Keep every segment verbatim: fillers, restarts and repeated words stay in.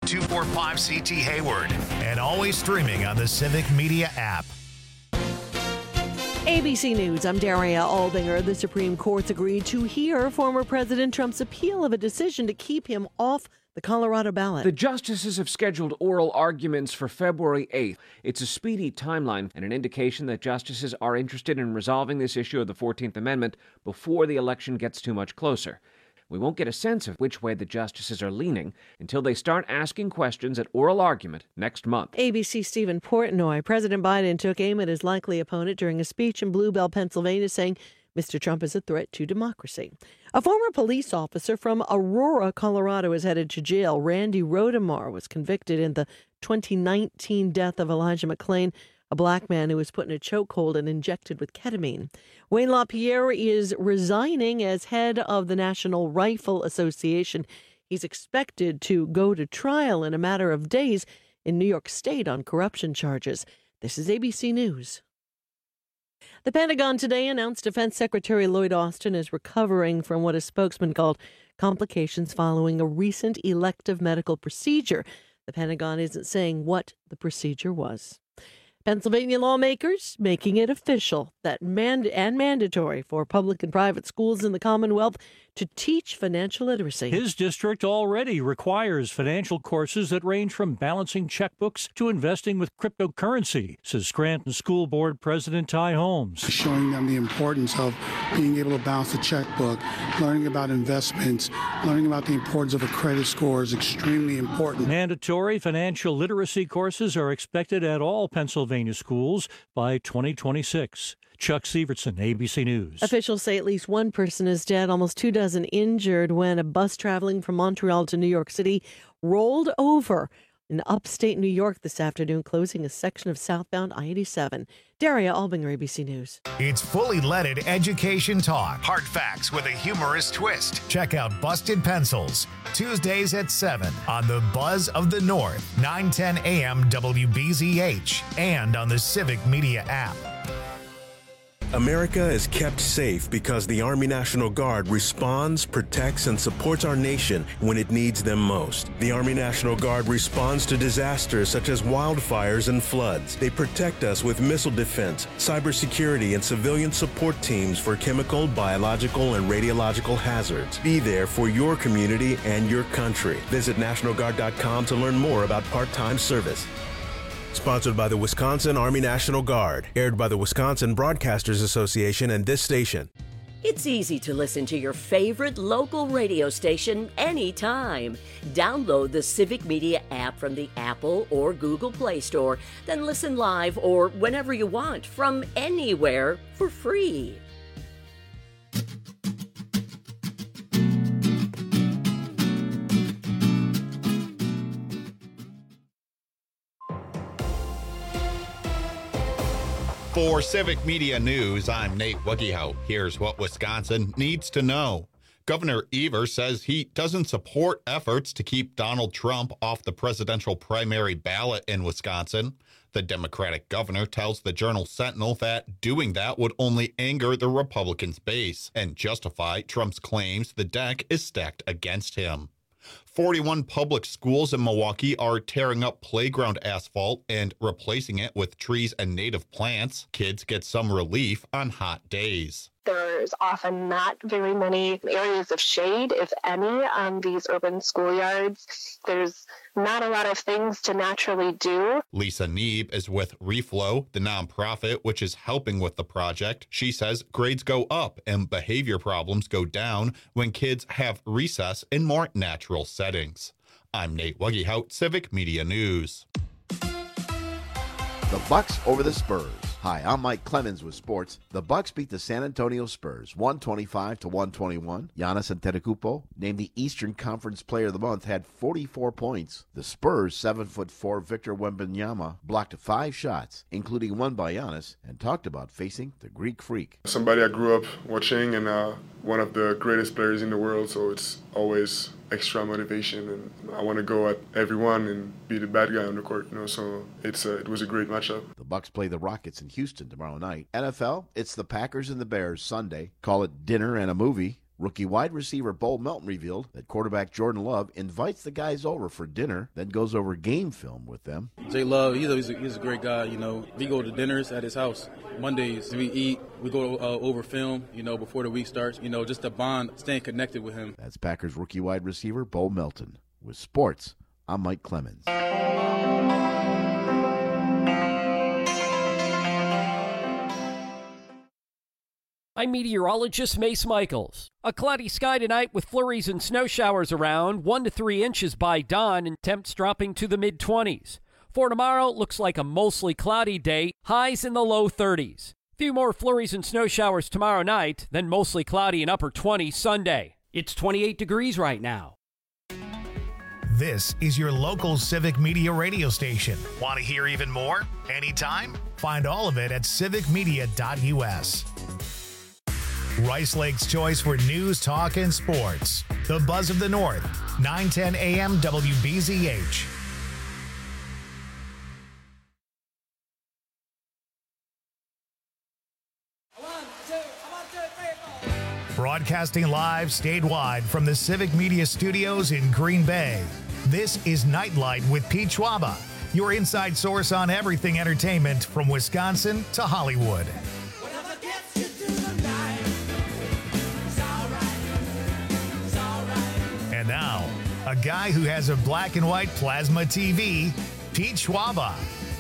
two four five C T Hayward. And always streaming on the Civic Media app. A B C News, I'm Daria Albinger. The Supreme Court's agreed to hear former President Trump's appeal of a decision to keep him off the Colorado ballot. The justices have scheduled oral arguments for February eighth. It's a speedy timeline and an indication that justices are interested in resolving this issue of the fourteenth Amendment before the election gets too much closer. We won't get a sense of which way the justices are leaning until they start asking questions at oral argument next month. A B C's Stephen Portnoy. President Biden took aim at his likely opponent during a speech in Blue Bell, Pennsylvania, saying Mister Trump is a threat to democracy. A former police officer from Aurora, Colorado, is headed to jail. Randy Rodemar was convicted in the twenty nineteen death of Elijah McClain, a black man who was put in a chokehold and injected with ketamine. Wayne LaPierre is resigning as head of the National Rifle Association. He's expected to go to trial in a matter of days in New York State on corruption charges. This is A B C News. The Pentagon today announced Defense Secretary Lloyd Austin is recovering from what a spokesman called complications following a recent elective medical procedure. The Pentagon isn't saying what the procedure was. Pennsylvania lawmakers making it official that mand- and mandatory for public and private schools in the Commonwealth to teach financial literacy. His district already requires financial courses that range from balancing checkbooks to investing with cryptocurrency, says Scranton School Board President Ty Holmes. Showing them the importance of being able to balance the checkbook, learning about investments, learning about the importance of a credit score is extremely important. Mandatory financial literacy courses are expected at all Pennsylvania schools by twenty twenty-six. Chuck Sievertson, A B C News. Officials say at least one person is dead, almost two dozen injured when a bus traveling from Montreal to New York City rolled over in upstate New York this afternoon, closing a section of southbound I eighty-seven. Daria Albinger, A B C News. It's fully leaded education talk. Hard facts with a humorous twist. Check out Busted Pencils, Tuesdays at seven on the Buzz of the North, nine ten a.m. W B Z H, and on the Civic Media app. America is kept safe because the Army National Guard responds, protects, and supports our nation when it needs them most. The Army National Guard responds to disasters such as wildfires and floods. They protect us with missile defense, cybersecurity, and civilian support teams for chemical, biological, and radiological hazards. Be there for your community and your country. Visit National Guard dot com to learn more about part-time service. Sponsored by the Wisconsin Army National Guard. Aired by the Wisconsin Broadcasters Association and this station. It's easy to listen to your favorite local radio station anytime. Download the Civic Media app from the Apple or Google Play Store. Then listen live or whenever you want from anywhere for free. For Civic Media News, I'm Nate Wuggehout. Here's what Wisconsin needs to know. Governor Evers says he doesn't support efforts to keep Donald Trump off the presidential primary ballot in Wisconsin. The Democratic governor tells the Journal Sentinel that doing that would only anger the Republicans' base and justify Trump's claims the deck is stacked against him. forty-one public schools in Milwaukee are tearing up playground asphalt and replacing it with trees and native plants. Kids get some relief on hot days. There's often not very many areas of shade, if any, on these urban schoolyards. There's not a lot of things to naturally do. Lisa Neeb is with Reflow, the nonprofit which is helping with the project. She says grades go up and behavior problems go down when kids have recess in more natural settings. I'm Nate Wuggehout, Civic Media News. The Bucks over the Spurs. Hi, I'm Mike Clemens with sports. The Bucks beat the San Antonio Spurs one twenty-five to one twenty-one. Giannis Antetokounmpo, named the Eastern Conference Player of the Month, had forty-four points. The Spurs' seven foot four Victor Wembanyama blocked five shots, including one by Giannis, and talked about facing the Greek Freak. Somebody I grew up watching and uh, one of the greatest players in the world, so it's always extra motivation, and I want to go at everyone and be the bad guy on the court, you know, so it's a, it was a great matchup. The Bucks play the Rockets in Houston tomorrow night. N F L, it's the Packers and the Bears Sunday. Call it dinner and a movie. Rookie wide receiver Bo Melton revealed that quarterback Jordan Love invites the guys over for dinner, then goes over game film with them. Jay Love, he's a, he's, a, he's a great guy. You know, we go to dinners at his house. Mondays we eat, we go uh, over film, you know, before the week starts. You know, just to bond, staying connected with him. That's Packers rookie wide receiver Bo Melton. With sports, I'm Mike Clemens. I'm meteorologist Mace Michaels. A cloudy sky tonight with flurries and snow showers around, one to three inches by dawn, and temps dropping to the mid-twenties. For tomorrow, it looks like a mostly cloudy day, highs in the low thirties. Few more flurries and snow showers tomorrow night, then mostly cloudy and upper twenties Sunday. It's twenty-eight degrees right now. This is your local Civic Media radio station. Want to hear even more? Anytime? Find all of it at civic media dot u s. Rice Lake's choice for news, talk, and sports. The Buzz of the North, nine ten a m W B Z H. Broadcasting live statewide from the Civic Media Studios in Green Bay. This is Nightlight with Pete Schwaba, your inside source on everything entertainment from Wisconsin to Hollywood. And now, a guy who has a black and white plasma T V, Pete Schwaba.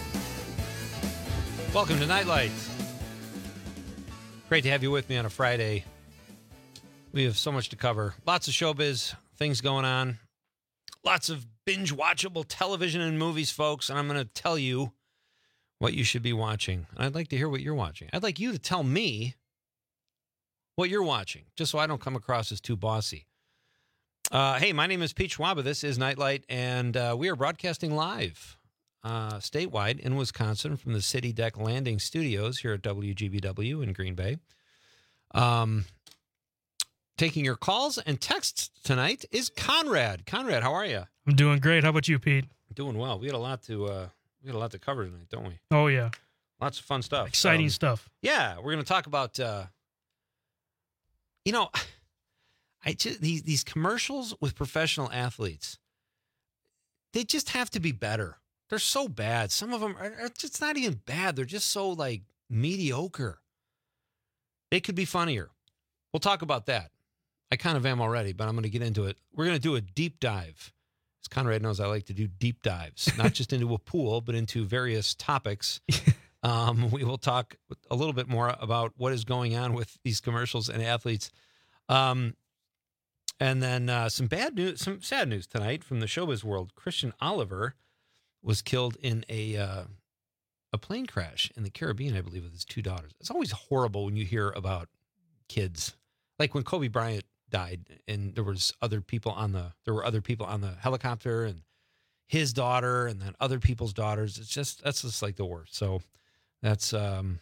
Welcome to Nightlight. Great to have you with me on a Friday. We have so much to cover. Lots of showbiz, things going on. Lots of binge-watchable television and movies, folks. And I'm going to tell you what you should be watching. And I'd like to hear what you're watching. I'd like you to tell me what you're watching, just so I don't come across as too bossy. Uh, hey, my name is Pete Schwaba. This is Nightlight, and uh, we are broadcasting live uh, statewide in Wisconsin from the City Deck Landing Studios here at W G B W in Green Bay. Um, taking your calls and texts tonight is Conrad. Conrad, how are you? I'm doing great. How about you, Pete? Doing well. We had a lot to uh, we had a lot to cover tonight, don't we? Oh yeah, lots of fun stuff. Exciting um, stuff. Yeah, we're going to talk about. Uh, you know. I just, these these commercials with professional athletes, they just have to be better. They're so bad. Some of them are, are just not even bad. They're just so like mediocre. They could be funnier. We'll talk about that. I kind of am already, but I'm going to get into it. We're going to do a deep dive. As Conrad knows, I like to do deep dives, not just into a pool, but into various topics. Um, we will talk a little bit more about what is going on with these commercials and athletes. Um, And then uh, some bad news, some sad news tonight from the showbiz world. Christian Oliver was killed in a uh, a plane crash in the Caribbean, I believe, with his two daughters. It's always horrible when you hear about kids, like when Kobe Bryant died, and there was other people on the there were other people on the helicopter, and his daughter, and then other people's daughters. It's just that's just like the worst. So that's um,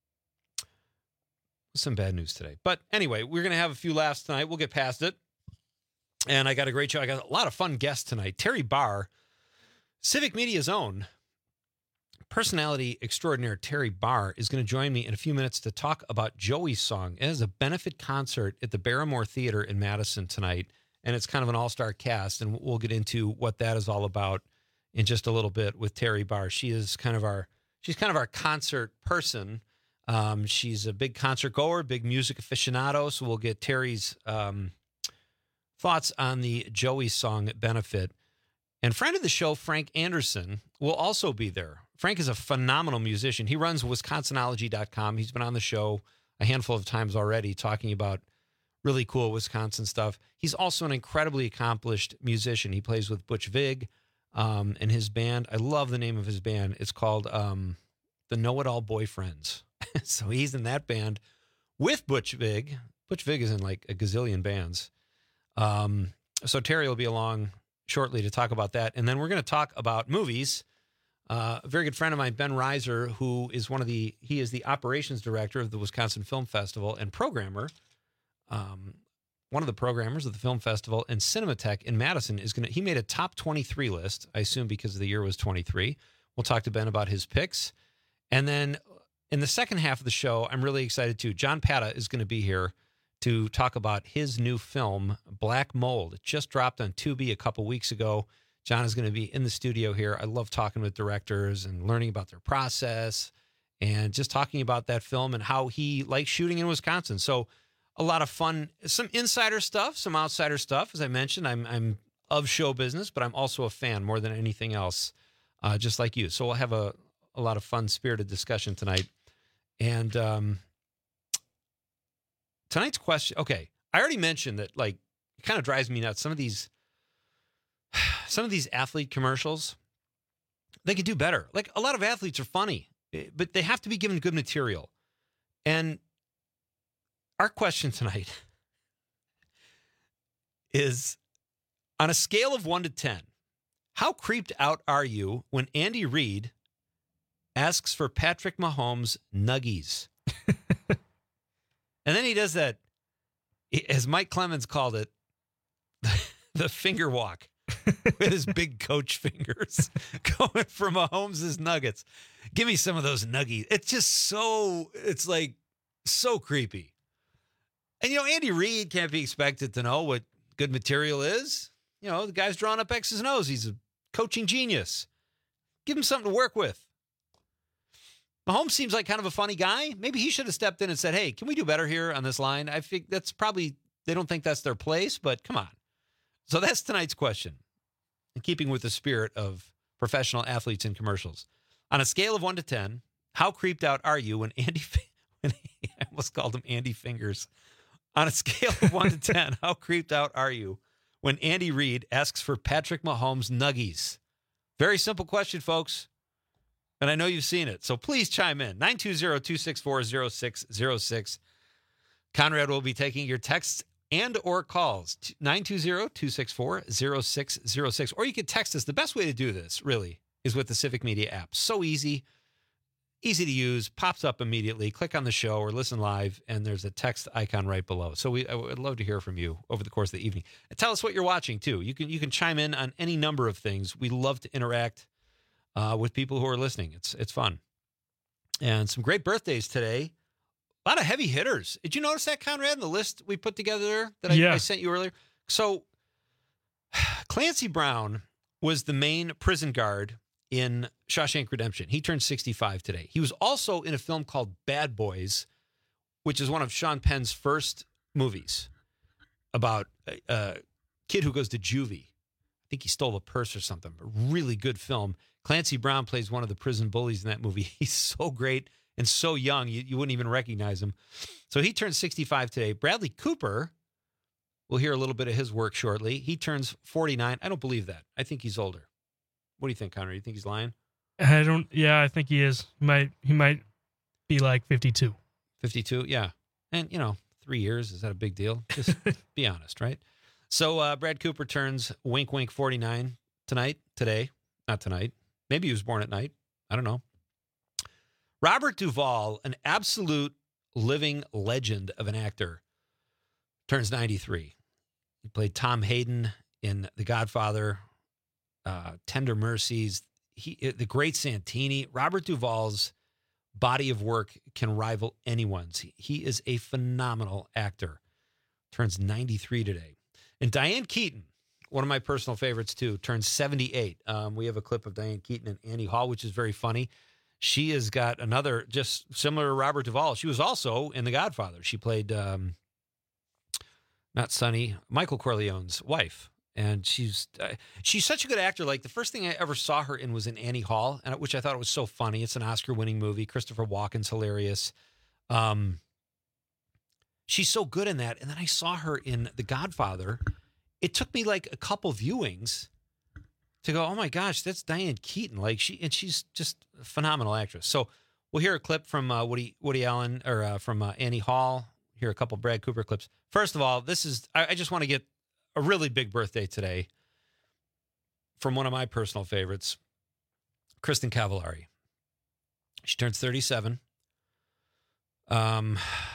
some bad news today. But anyway, we're gonna have a few laughs tonight. We'll get past it. And I got a great show. I got a lot of fun guests tonight. Terry Barr, Civic Media's own personality extraordinaire Terry Barr, is going to join me in a few minutes to talk about Joey's song. It is a benefit concert at the Barrymore Theater in Madison tonight, and it's kind of an all-star cast, and we'll get into what that is all about in just a little bit with Terry Barr. She is kind of our she's kind of our concert person. Um, she's a big concert goer, big music aficionado, so we'll get Terry's um, thoughts on the Joey song benefit. And friend of the show, Frank Anderson, will also be there. Frank is a phenomenal musician. He runs wisconsinology dot com. He's been on the show a handful of times already talking about really cool Wisconsin stuff. He's also an incredibly accomplished musician. He plays with Butch Vig um, and his band. I love the name of his band. It's called um, the Know-It-All Boyfriends. So he's in that band with Butch Vig. Butch Vig is in like a gazillion bands. Um, so Terry will be along shortly to talk about that. And then we're going to talk about movies. Uh, a very good friend of mine, Ben Reiser, who is one of the, he is the operations director of the Wisconsin Film Festival and programmer. Um, one of the programmers of the film festival and Cinematheque in Madison is going to, he made a top twenty-three list, I assume because the year was twenty-three. We'll talk to Ben about his picks. And then in the second half of the show, I'm really excited too. John Pata is going to be here to talk about his new film, Black Mold. It just dropped on Tubi a couple weeks ago. John is going to be in the studio here. I love talking with directors and learning about their process and just talking about that film and how he likes shooting in Wisconsin. So a lot of fun, some insider stuff, some outsider stuff. As I mentioned, I'm I'm of show business, but I'm also a fan more than anything else, uh, just like you. So we'll have a, a lot of fun, spirited discussion tonight. And um, tonight's question, okay, I already mentioned that, like, it kind of drives me nuts. Some of these Some of these athlete commercials, they could do better. Like, a lot of athletes are funny, but they have to be given good material. And our question tonight is, on a scale of one to ten, how creeped out are you when Andy Reid asks for Patrick Mahomes' nuggies? And then he does that, as Mike Clemens called it, the finger walk. With his big coach fingers going for Mahomes' nuggets. Give me some of those nuggies. It's just so, it's like so creepy. And, you know, Andy Reid can't be expected to know what good material is. You know, the guy's drawing up X's and O's. He's a coaching genius. Give him something to work with. Mahomes seems like kind of a funny guy. Maybe he should have stepped in and said, hey, can we do better here on this line? I think that's probably, they don't think that's their place, but come on. So that's tonight's question, in keeping with the spirit of professional athletes in commercials. On a scale of one to ten, how creeped out are you when Andy, when he, I almost called him Andy Fingers. On a scale of one to ten, how creeped out are you when Andy Reid asks for Patrick Mahomes' nuggies? Very simple question, folks. And I know you've seen it. So please chime in. nine two zero, two six four, zero six zero six. Conrad will be taking your texts and or calls, nine two zero, two six four, zero six zero six. Or you can text us. The best way to do this, really, is with the Civic Media app. So easy, easy to use, pops up immediately. Click on the show or listen live, and there's a text icon right below. So we, I would love to hear from you over the course of the evening. And tell us what you're watching, too. You can, you can chime in on any number of things. We love to interact uh, with people who are listening. It's, it's fun. And some great birthdays today. A lot of heavy hitters. Did you notice that, Conrad, in the list we put together there that I, yeah. I sent you earlier? So Clancy Brown was the main prison guard in Shawshank Redemption. He turned sixty-five today. He was also in a film called Bad Boys, which is one of Sean Penn's first movies about a, a kid who goes to juvie. I think he stole a purse or something. A really good film. Clancy Brown plays one of the prison bullies in that movie. He's so great. And so young, you, you wouldn't even recognize him. So he turns sixty-five today. Bradley Cooper, we'll hear a little bit of his work shortly. He turns forty-nine. I don't believe that. I think he's older. What do you think, Connor? You think he's lying? I don't. Yeah, I think he is. He might he might be like fifty-two. fifty-two, yeah. And, you know, three years, is that a big deal? Just be honest, right? So uh, Brad Cooper turns wink, wink, forty-nine tonight, today. Not tonight. Maybe he was born at night. I don't know. Robert Duvall, an absolute living legend of an actor, turns ninety-three. He played Tom Hayden in The Godfather, uh, Tender Mercies, he, The Great Santini. Robert Duvall's body of work can rival anyone's. He, he is a phenomenal actor. Turns ninety-three today. And Diane Keaton, one of my personal favorites too, turns seventy-eight. Um, we have a clip of Diane Keaton and Annie Hall, which is very funny. She has got another, just similar to Robert Duvall. She was also in The Godfather. She played, um, not Sonny, Michael Corleone's wife. And she's uh, she's such a good actor. Like, the first thing I ever saw her in was in Annie Hall, and which I thought was so funny. It's an Oscar-winning movie. Christopher Walken's hilarious. Um, she's so good in that. And then I saw her in The Godfather. It took me like a couple viewings to go, oh my gosh, that's Diane Keaton. Like, she, and she's just a phenomenal actress. So we'll hear a clip from uh, Woody Woody Allen, or uh, from uh, Annie Hall. Hear a couple Brad Cooper clips. First of all, this is, I, I just want to get a really big birthday today from one of my personal favorites, Kristen Cavallari. She turns thirty-seven. Um,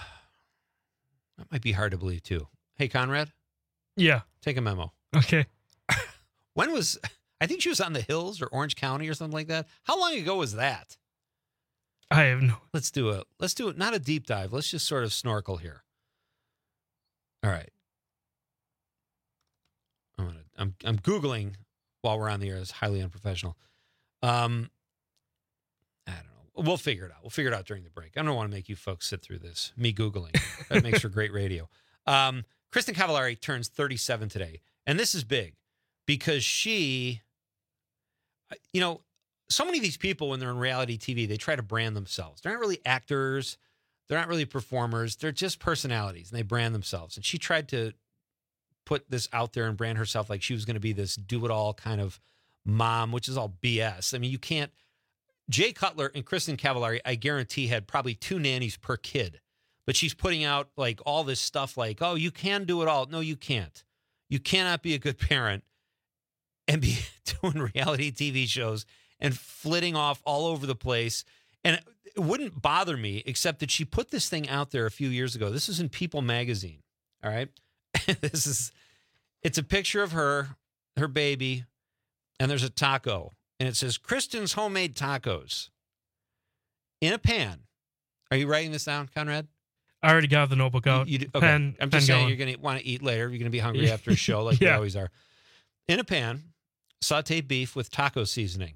that might be hard to believe too. Hey, Conrad? Yeah. Take a memo. Okay. When was, I think she was on the Hills or Orange County or something like that. How long ago was that? I have no. Let's do it. Let's do it. Not a deep dive. Let's just sort of snorkel here. All right. I'm gonna, I'm I'm Googling while we're on the air. It's highly unprofessional. Um, I don't know. We'll figure it out. We'll figure it out during the break. I don't want to make you folks sit through this. Me Googling. That makes for great radio. Um, Kristen Cavallari turns thirty-seven today. And this is big because she, you know, so many of these people, when they're in reality T V, they try to brand themselves. They're not really actors. They're not really performers. They're just personalities, and they brand themselves. And she tried to put this out there and brand herself like she was going to be this do-it-all kind of mom, which is all B S. I mean, you can't. Jay Cutler and Kristen Cavallari, I guarantee, had probably two nannies per kid. But she's putting out like all this stuff like, oh, you can do it all. No, you can't. You cannot be a good parent and be doing reality T V shows and flitting off all over the place. And it wouldn't bother me, except that she put this thing out there a few years ago. This is in People magazine. All right. This is, it's a picture of her, her baby, and there's a taco. And it says, Kristen's homemade tacos in a pan. Are you writing this down, Conrad? I already got the notebook out. You, you do, okay. Pen, I'm just pen saying going. you're going to want to eat later. You're going to be hungry after a show like yeah. we always are. In a pan, saute beef with taco seasoning.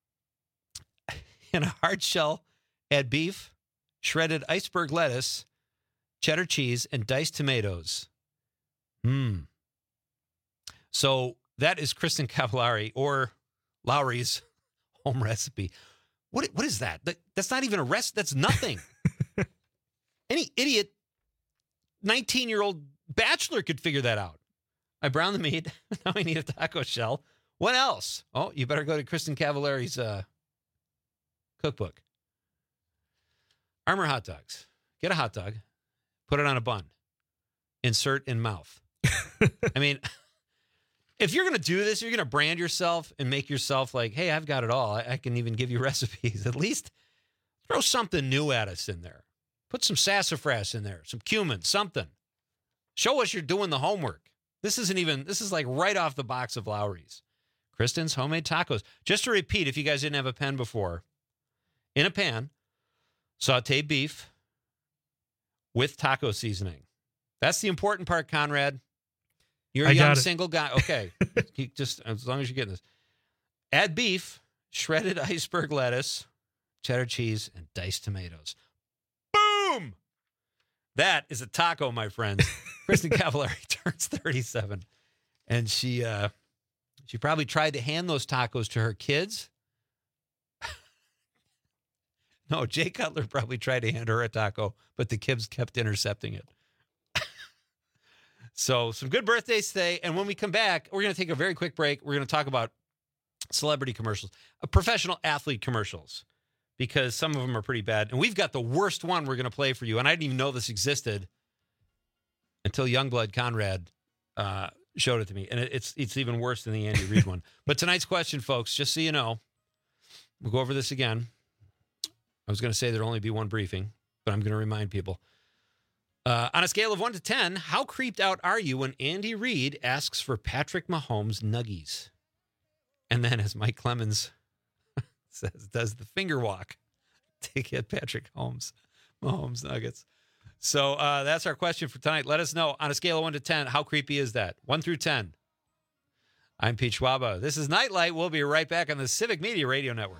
In a hard shell, add beef, shredded iceberg lettuce, cheddar cheese, and diced tomatoes. Mmm. So that is Kristen Cavallari or Lowry's home recipe. What What is that? that that's not even a recipe. That's nothing. Any idiot nineteen-year-old bachelor could figure that out. I brown the meat. Now I need a taco shell. What else? Oh, you better go to Kristen Cavallari's uh, cookbook. Armour hot dogs. Get a hot dog. Put it on a bun. Insert in mouth. I mean, if you're going to do this, you're going to brand yourself and make yourself like, hey, I've got it all. I, I can even give you recipes. At least throw something new at us in there. Put some sassafras in there, some cumin, something. Show us you're doing the homework. This isn't even, this is like right off the box of Lowry's. Kristen's homemade tacos. Just to repeat, if you guys didn't have a pen before, in a pan, saute beef with taco seasoning. That's the important part, Conrad. You're a I young single guy. Okay. You just as long as you're getting this. Add beef, shredded iceberg lettuce, cheddar cheese, and diced tomatoes. Boom! That is a taco, my friends. Kristen Cavallari turns thirty-seven. And she uh, she probably tried to hand those tacos to her kids. No, Jay Cutler probably tried to hand her a taco, but the kids kept intercepting it. So some good birthdays today. And when we come back, we're going to take a very quick break. We're going to talk about celebrity commercials, uh, professional athlete commercials, because some of them are pretty bad. And we've got the worst one we're going to play for you. And I didn't even know this existed until Youngblood Conrad uh, showed it to me. And it, it's it's even worse than the Andy Reid one. But tonight's question, folks, just so you know, we'll go over this again. I was going to say there'll only be one briefing, but I'm going to remind people. Uh, on a scale of one to ten, how creeped out are you when Andy Reid asks for Patrick Mahomes nuggies? And then, as Mike Clemens says, does the finger walk to get Patrick Mahomes, Mahomes nuggets? So uh, that's our question for tonight. Let us know on a scale of one to ten, how creepy is that? one through ten. I'm Pete Schwaba. This is Nightlight. We'll be right back on the Civic Media Radio Network.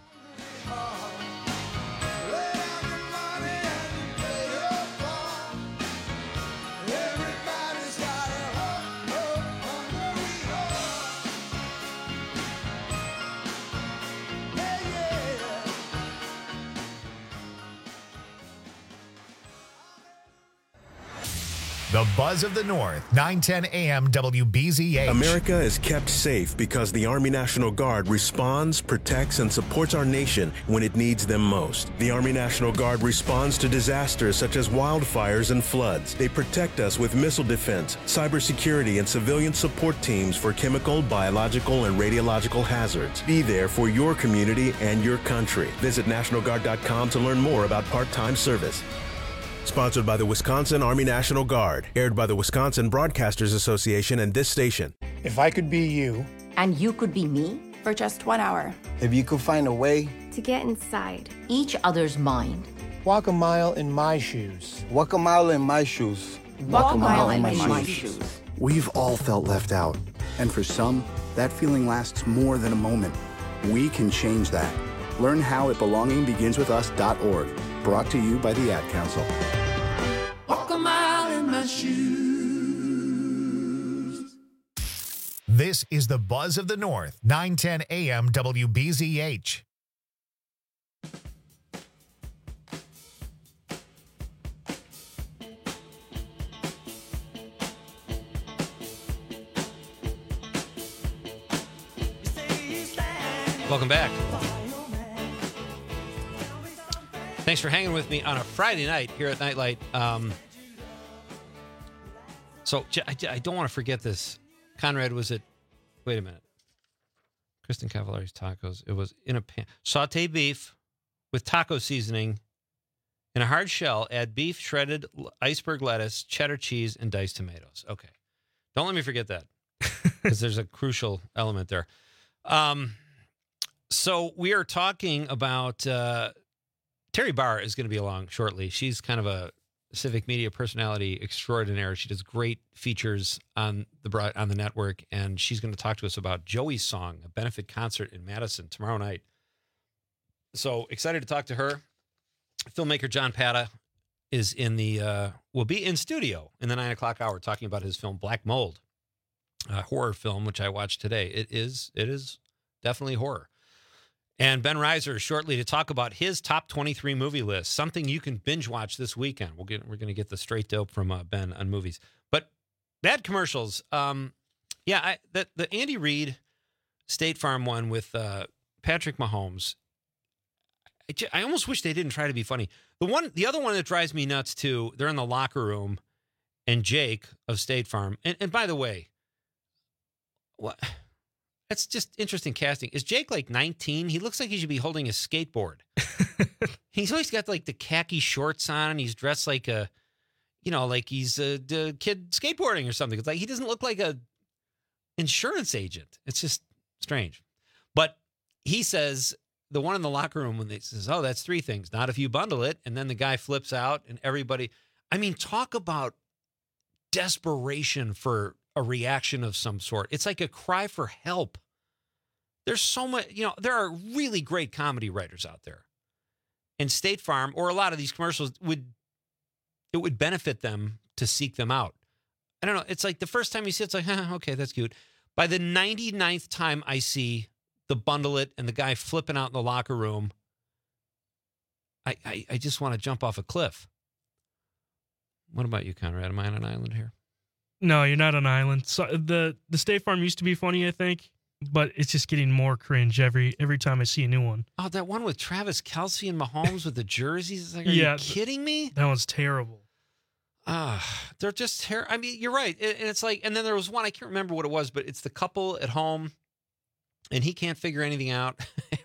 The Buzz of the North, nine ten A M W B Z H. America is kept safe because the Army National Guard responds, protects, and supports our nation when it needs them most. The Army National Guard responds to disasters such as wildfires and floods. They protect us with missile defense, cybersecurity, and civilian support teams for chemical, biological, and radiological hazards. Be there for your community and your country. Visit National Guard dot com to learn more about part-time service. Sponsored by the Wisconsin Army National Guard. Aired by the Wisconsin Broadcasters Association and this station. If I could be you. And you could be me for just one hour. If you could find a way. To get inside each other's mind. Walk a mile in my shoes. Walk a mile in my shoes. Walk a mile in my shoes. We've all felt left out. And for some, that feeling lasts more than a moment. We can change that. Learn how at belonging begins with us dot org. Brought to you by the Ad Council. Walk a mile in my shoes. This is the Buzz of the North, nine ten A M W B Z H. Welcome back. Thanks for hanging with me on a Friday night here at Nightlight. Um, so I, I don't want to forget this. Conrad was at, wait a minute. Kristen Cavallari's Tacos. It was in a pan. Saute beef with taco seasoning in a hard shell. Add beef, shredded iceberg lettuce, cheddar cheese, and diced tomatoes. Okay. Don't let me forget that because there's a crucial element there. Um, so we are talking about uh, Terry Barr is going to be along shortly. She's kind of a civic media personality extraordinaire. She does great features on the broad, on the network, and she's going to talk to us about Joey's Song, a benefit concert in Madison tomorrow night. So excited to talk to her. Filmmaker John Pata is in the uh, will be in studio in the nine o'clock hour talking about his film Black Mold, a horror film which I watched today. It is it is definitely horror. And Ben Reiser shortly to talk about his top twenty-three movie list, something you can binge watch this weekend. We'll get, we're going to get the straight dope from uh, Ben on movies. But bad commercials. Um, yeah, I, the, the Andy Reid State Farm one with uh, Patrick Mahomes, I, j- I almost wish they didn't try to be funny. The one, the other one that drives me nuts too, they're in the locker room, and Jake of State Farm, and, and by the way, what... That's just interesting casting. Is Jake like nineteen? He looks like he should be holding a skateboard. He's always got like the khaki shorts on, and he's dressed like a, you know, like he's a, a kid skateboarding or something. It's like he doesn't look like a insurance agent. It's just strange. But he says, the one in the locker room when they says, oh, that's three things. Not if you bundle it. And then the guy flips out and everybody, I mean, talk about desperation for a reaction of some sort. It's like a cry for help. There's so much, you know, there are really great comedy writers out there. And State Farm, or a lot of these commercials, would, it would benefit them to seek them out. I don't know. It's like the first time you see it, it's like, huh, okay, that's cute. By the ninety-ninth time I see the bundle it and the guy flipping out in the locker room, I, I, I just want to jump off a cliff. What about you, Conrad? Am I on an island here? No, you're not on an island. So the the State Farm used to be funny, I think, but it's just getting more cringe every every time I see a new one. Oh, that one with Travis Kelce and Mahomes with the jerseys. Like, are yeah, you kidding me? That one's terrible. Ah, uh, they're just terrible. I mean, you're right. And it's like, and then there was one, I can't remember what it was, but it's the couple at home, and he can't figure anything out.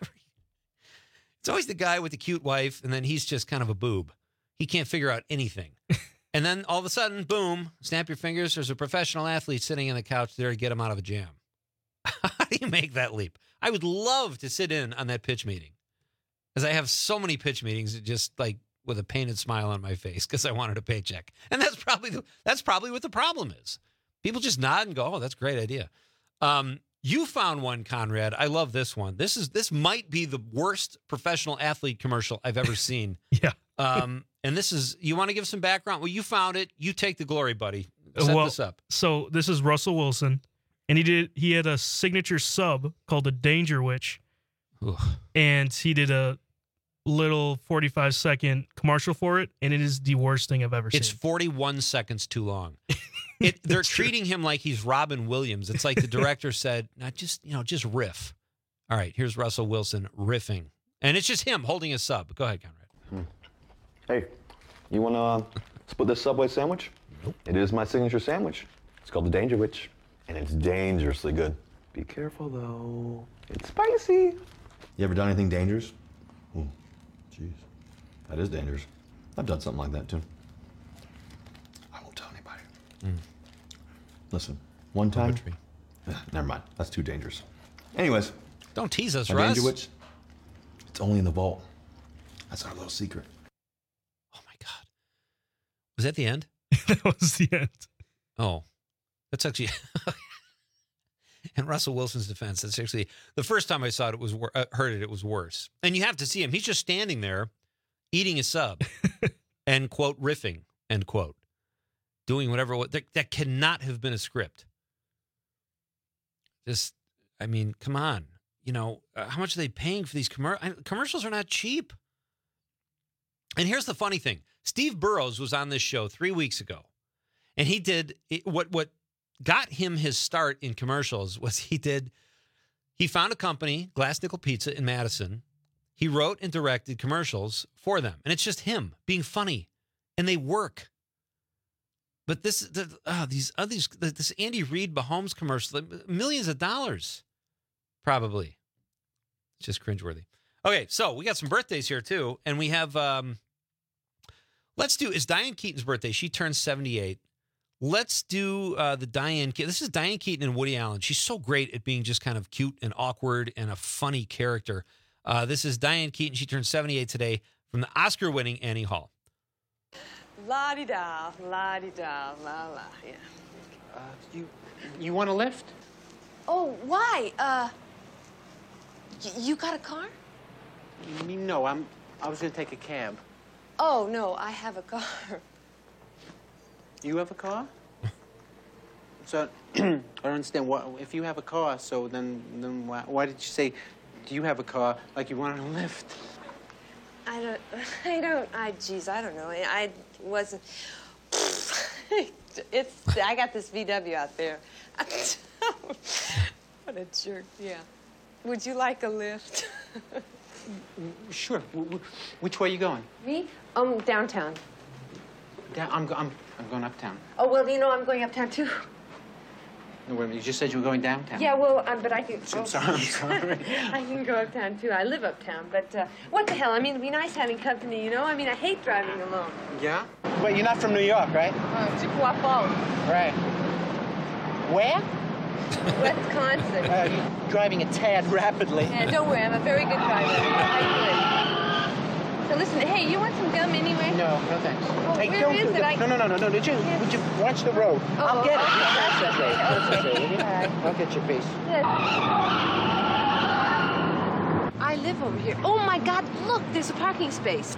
It's always the guy with the cute wife, and then he's just kind of a boob. He can't figure out anything. And then all of a sudden, boom, snap your fingers, there's a professional athlete sitting on the couch there to get him out of a jam. How do you make that leap? I would love to sit in on that pitch meeting, because I have so many pitch meetings that just like with a painted smile on my face because I wanted a paycheck. And that's probably the, that's probably what the problem is. People just nod and go, oh, that's a great idea. Um, you found one, Conrad. I love this one. This is this might be the worst professional athlete commercial I've ever seen. Yeah. Um, and this is, you want to give some background? Well, you found it. You take the glory, buddy. Set well, this up. So this is Russell Wilson, and he did he had a signature sub called the Danger Witch, Ugh. and he did a little forty-five second commercial for it, and it is the worst thing I've ever It's seen. It's forty-one seconds too long. It, they're treating him like he's Robin Williams. It's like the director said, "Now just you know, just riff." All right, here's Russell Wilson riffing, and it's just him holding a sub. Go ahead, Conrad. Hmm. Hey, you want to uh, split this Subway sandwich? Nope. It is my signature sandwich. It's called the Danger Witch, and it's dangerously good. Be careful, though. It's spicy. You ever done anything dangerous? Hmm. Jeez. That is dangerous. I've done something like that, too. I won't tell anybody. Mm. Listen, one time... Eh, never mind. That's too dangerous. Anyways. Don't tease us, my Russ. Danger Witch, it's only in the vault. That's our little secret. Was that the end? That was the end. Oh, that's actually... In Russell Wilson's defense, that's actually the first time I saw it, it was uh, heard it, it was worse. And you have to see him. He's just standing there eating a sub and, quote, riffing, end quote, doing whatever. That, that cannot have been a script. Just, I mean, come on. You know, uh, how much are they paying for these commercials? Commercials are not cheap. And here's the funny thing. Steve Burrows was on this show three weeks ago, and he did it, what what. got him his start in commercials was he did, he found a company, Glass Nickel Pizza in Madison. He wrote and directed commercials for them. And it's just him being funny. And they work. But this, the, oh, these others, this Andy Reid Mahomes commercial, millions of dollars, probably. It's just cringeworthy. Okay, so we got some birthdays here too. And we have, um, let's do, it's Diane Keaton's birthday. She turns seventy-eight. Let's do uh, the Diane Keaton. This is Diane Keaton and Woody Allen. She's so great at being just kind of cute and awkward and a funny character. Uh, this is Diane Keaton. She turned seventy-eight today from the Oscar-winning Annie Hall. La-di-da, la-di-da, la-la, yeah. Uh, you you want a lift? Oh, why? Uh, y- you got a car? No, I'm. I was gonna take a cab. Oh, no, I have a car. You have a car? So I don't understand. What if you have a car? So then, then why, why did you say, "Do you have a car?" Like you wanted a lift? I don't. I don't. I. Geez, I don't know. I, I wasn't. It's. I got this V W out there. What a jerk. Yeah. Would you like a lift? Sure. W- w- which way are you going? Me? Um, downtown. Down. I'm. go- I'm. I'm going uptown. Oh well, you know I'm going uptown too. No, wait a minute. You just said you were going downtown. Yeah, well, um, but I can. I'm sorry. I'm sorry. I can go uptown too. I live uptown, but uh, what the hell? I mean, it'd be nice having company, you know. I mean, I hate driving alone. Yeah. But you're not from New York, right? Uh, Chippewa Falls. Right. Where? Wisconsin. Uh, you're driving a tad rapidly. Yeah, don't worry. I'm a very good driver. I do. So listen, hey, you want some gum anyway? No, no thanks. Oh, hey, where don't is do it? that. I... No, no, no, no, no. Did you? Yes. Would you watch the road? Oh, I'll get it. okay. Just watch the road. Okay, Okay, will you? all right. I'll get your piece. Yes. I live over here. Oh my God! Look, there's a parking space.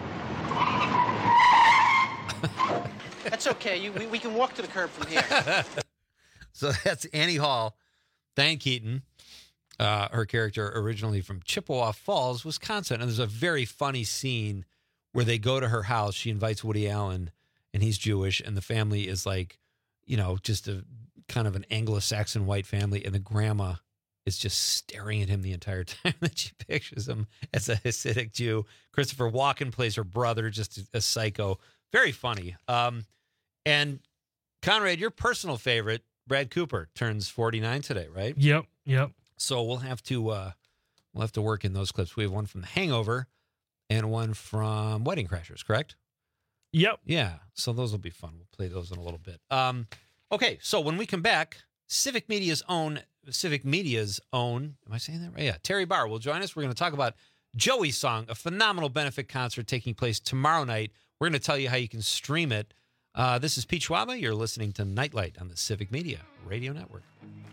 That's okay. You, we, we can walk to the curb from here. So that's Annie Hall, Diane Keaton, uh, her character originally from Chippewa Falls, Wisconsin. And there's a very funny scene where they go to her house. She invites Woody Allen, and he's Jewish, and the family is like, you know, just a kind of an Anglo-Saxon white family, and the grandma is just staring at him the entire time that she pictures him as a Hasidic Jew. Christopher Walken plays her brother, just a, a psycho. Very funny. Um, and Conrad, your personal favorite, Brad Cooper, turns forty-nine today, right? Yep, yep. So we'll have to uh, we'll have to work in those clips. We have one from The Hangover and one from Wedding Crashers, correct? Yep. Yeah. So those will be fun. We'll play those in a little bit. Um, okay. So when we come back, Civic Media's own Civic Media's own. Am I saying that right? Yeah. Terry Barr will join us. We're going to talk about Joey's Song, a phenomenal benefit concert taking place tomorrow night. We're going to tell you how you can stream it. Uh, this is Pete Schwaba. You're listening to Nightlight on the Civic Media Radio Network.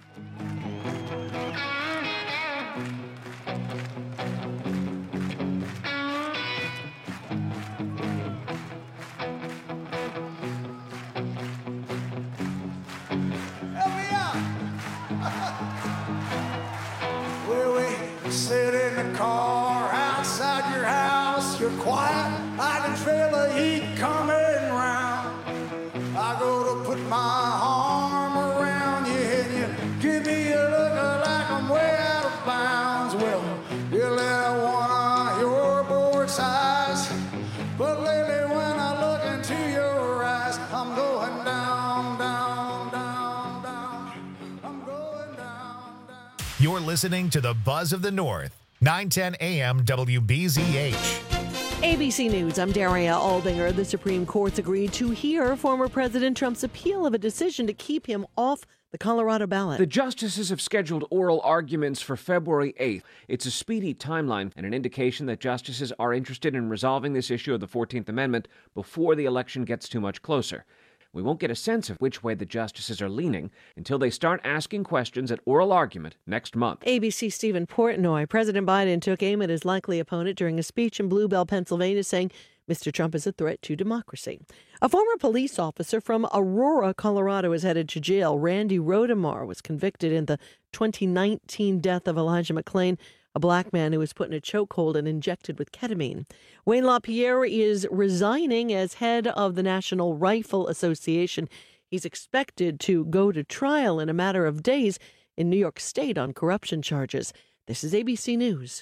Well, we sit in the car outside your house. You're quiet. I can feel the heat coming round. I go to put my arm around you and you give me a look like I'm way out of bounds. Well, you let one of your bored sighs, but lately when I look into your eyes, I'm going down, down, down, down. I'm going down, down. You're listening to the Buzz of the North, nine ten A M W B Z H. A B C News, I'm Daria Aldinger. The Supreme Court's agreed to hear former President Trump's appeal of a decision to keep him off the Colorado ballot. The justices have scheduled oral arguments for February eighth. It's a speedy timeline and an indication that justices are interested in resolving this issue of the fourteenth Amendment before the election gets too much closer. We won't get a sense of which way the justices are leaning until they start asking questions at oral argument next month. A B C's Stephen Portnoy. President Biden took aim at his likely opponent during a speech in Blue Bell, Pennsylvania, saying Mister Trump is a threat to democracy. A former police officer from Aurora, Colorado, is headed to jail. Randy Rodemar was convicted in the twenty nineteen death of Elijah McClain, a black man who was put in a chokehold and injected with ketamine. Wayne LaPierre is resigning as head of the National Rifle Association. He's expected to go to trial in a matter of days in New York State on corruption charges. This is A B C News.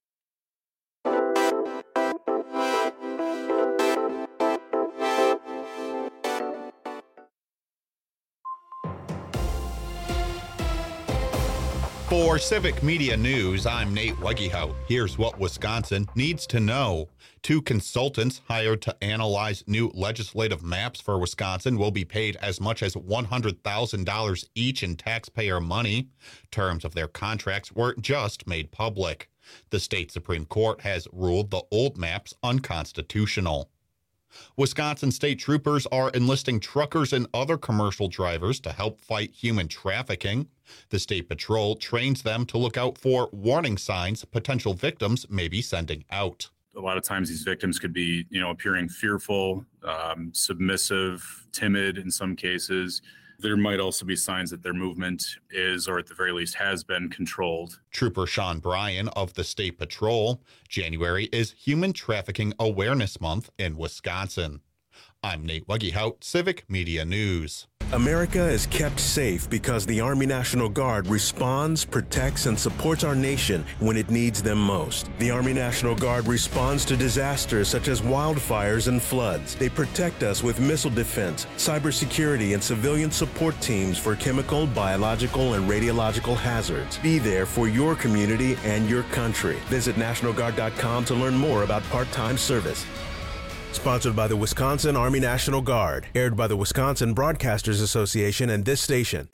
For Civic Media News, I'm Nate Wegehout. Here's what Wisconsin needs to know. Two consultants hired to analyze new legislative maps for Wisconsin will be paid as much as one hundred thousand dollars each in taxpayer money. Terms of their contracts were just made public. The state Supreme Court has ruled the old maps unconstitutional. Wisconsin state troopers are enlisting truckers and other commercial drivers to help fight human trafficking. The state patrol trains them to look out for warning signs potential victims may be sending out. A lot of times these victims could be, you know, appearing fearful, um, submissive, timid in some cases. There might also be signs that their movement is, or at the very least has been, controlled. Trooper Sean Bryan of the State Patrol. January is Human Trafficking Awareness Month in Wisconsin. I'm Nate Wegehout, Civic Media News. America is kept safe because the Army National Guard responds, protects, and supports our nation when it needs them most. The Army National Guard responds to disasters such as wildfires and floods. They protect us with missile defense, cybersecurity, and civilian support teams for chemical, biological, and radiological hazards. Be there for your community and your country. Visit National Guard dot com to learn more about part-time service. Sponsored by the Wisconsin Army National Guard. Aired by the Wisconsin Broadcasters Association and this station.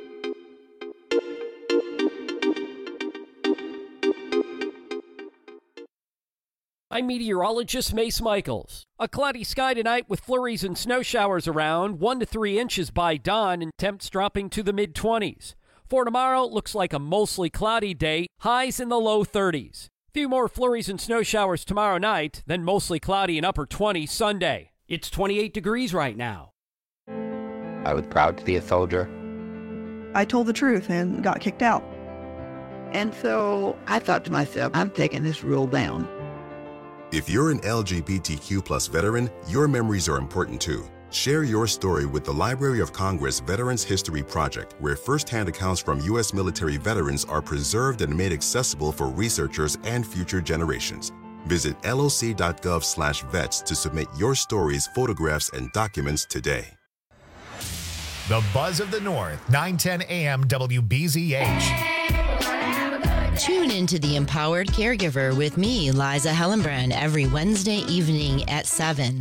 I'm meteorologist Mace Michaels. A cloudy sky tonight with flurries and snow showers around, one to three inches by dawn, and temps dropping to the mid-twenties. For tomorrow, it looks like a mostly cloudy day, highs in the low thirties. Few more flurries and snow showers tomorrow night, then mostly cloudy and upper twenties Sunday. It's twenty-eight degrees right now. I was proud to be a soldier. I told the truth and got kicked out. And so I thought to myself, I'm taking this rule down. If you're an L G B T Q plus veteran, your memories are important too. Share your story with the Library of Congress Veterans History Project, where firsthand accounts from U S military veterans are preserved and made accessible for researchers and future generations. Visit L O C dot gov slash vets to submit your stories, photographs, and documents today. The Buzz of the North, nine ten A M W B Z H. Tune into The Empowered Caregiver with me, Liza Hellenbrand, every Wednesday evening at seven.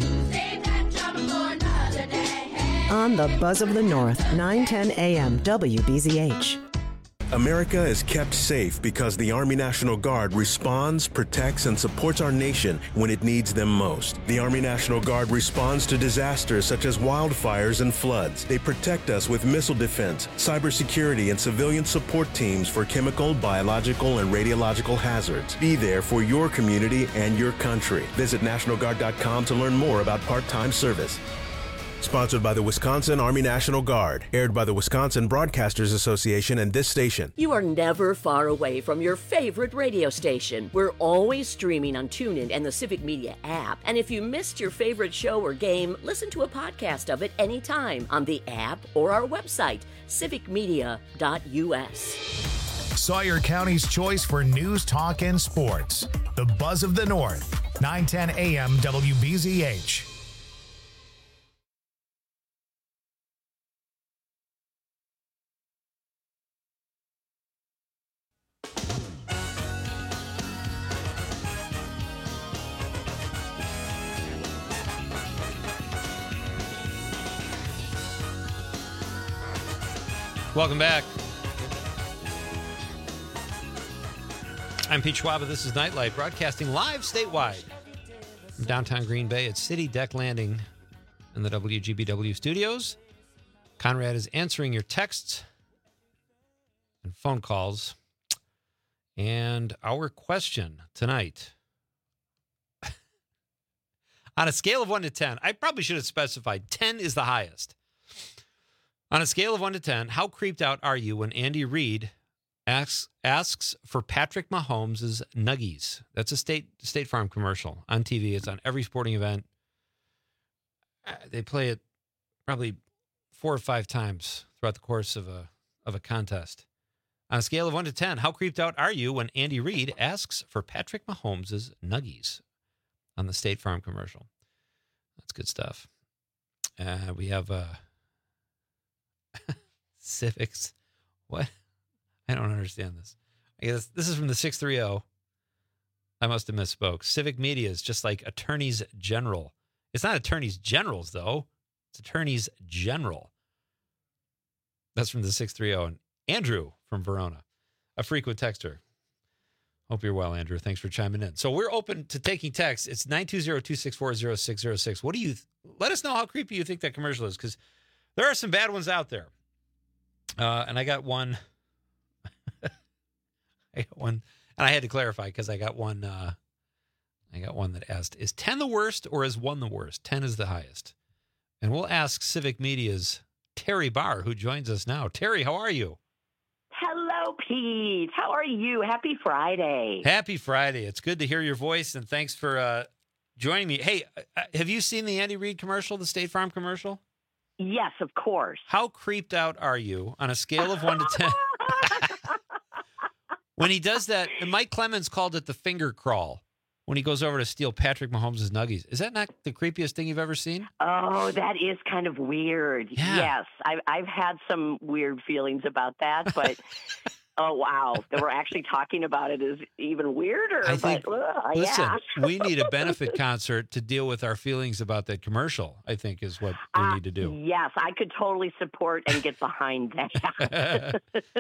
On the Buzz of the North, nine ten A M W B Z H. America is kept safe because the Army National Guard responds, protects, and supports our nation when it needs them most. The Army National Guard responds to disasters such as wildfires and floods. They protect us with missile defense, cybersecurity, and civilian support teams for chemical, biological, and radiological hazards. Be there for your community and your country. Visit National Guard dot com to learn more about part-time service. Sponsored by the Wisconsin Army National Guard. Aired by the Wisconsin Broadcasters Association and this station. You are never far away from your favorite radio station. We're always streaming on TuneIn and the Civic Media app. And if you missed your favorite show or game, listen to a podcast of it anytime on the app or our website, civic media dot u s. Sawyer County's choice for news, talk, and sports. The Buzz of the North, nine ten A M W B Z H. Welcome back. I'm Pete Schwaba. This is Nightlight, broadcasting live statewide from downtown Green Bay at City Deck Landing in the W G B W studios. Conrad is answering your texts and phone calls. And our question tonight, on a scale of one to ten, I probably should have specified ten is the highest. On a scale of one to ten, how creeped out are you when Andy Reid asks asks for Patrick Mahomes' Nuggies? That's a State State Farm commercial on T V. It's on every sporting event. Uh, They play it probably four or five times throughout the course of a of a contest. On a scale of one to ten, how creeped out are you when Andy Reid asks for Patrick Mahomes' Nuggies on the State Farm commercial? That's good stuff. Uh, we have uh, Civics. What? I don't understand this. I guess this is from the six three zero. I must have misspoke. Civic Media is just like attorneys general. It's not attorneys generals, though. It's attorneys general. That's from the six three zero. And Andrew from Verona, a frequent texter. Hope you're well, Andrew. Thanks for chiming in. So we're open to taking texts. It's nine two zero, two six four, zero six zero six. What do you, th- let us know how creepy you think that commercial is, because there are some bad ones out there. Uh, and I got one, I got one, and I had to clarify because I got one, uh, I got one that asked, is ten the worst or is one the worst? ten is the highest. And we'll ask Civic Media's Terry Barr, who joins us now. Terry, how are you? Hello, Pete. How are you? Happy Friday. Happy Friday. It's good to hear your voice, and thanks for uh, joining me. Hey, uh, have you seen the Andy Reid commercial, the State Farm commercial? Yes, of course. How creeped out are you on a scale of one to ten? When he does that, and Mike Clemens called it the finger crawl, when he goes over to steal Patrick Mahomes' Nuggies. Is that not the creepiest thing you've ever seen? Oh, that is kind of weird. Yeah. Yes, I've, I've had some weird feelings about that, but oh, wow. That we're actually talking about it is even weirder. I think, but, uh, listen, yeah. we need a benefit concert to deal with our feelings about that commercial, I think is what we Uh, need to do. Yes, I could totally support and get behind that.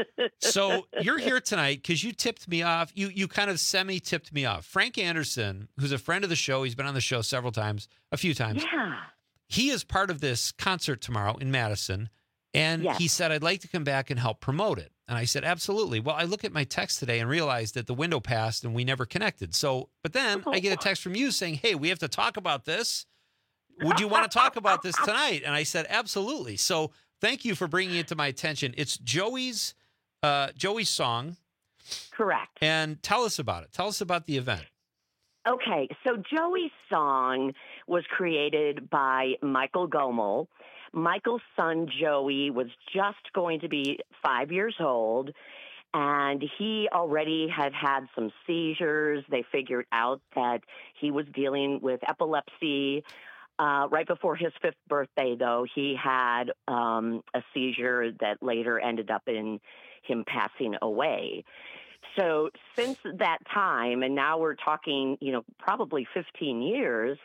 So you're here tonight because you tipped me off. You you kind of semi-tipped me off. Frank Anderson, who's a friend of the show, he's been on the show several times, a few times. Yeah. He is part of this concert tomorrow in Madison, and Yes. he said, I'd like to come back and help promote it. And I said, absolutely. Well, I look at my text today and realize that the window passed and we never connected. So, but then I get a text from you saying, hey, we have to talk about this. Would you want to talk about this tonight? And I said, absolutely. So thank you for bringing it to my attention. It's Joey's, uh, Joey's song. Correct. And tell us about it. Tell us about the event. Okay, so Joey's song was created by Michael Gomel. Michael's son, Joey, was just going to be five years old, and he already had had some seizures. They figured out that he was dealing with epilepsy. Uh, right before his fifth birthday, though, he had um, a seizure that later ended up in him passing away. So since that time, and now we're talking, you know, probably fifteen years,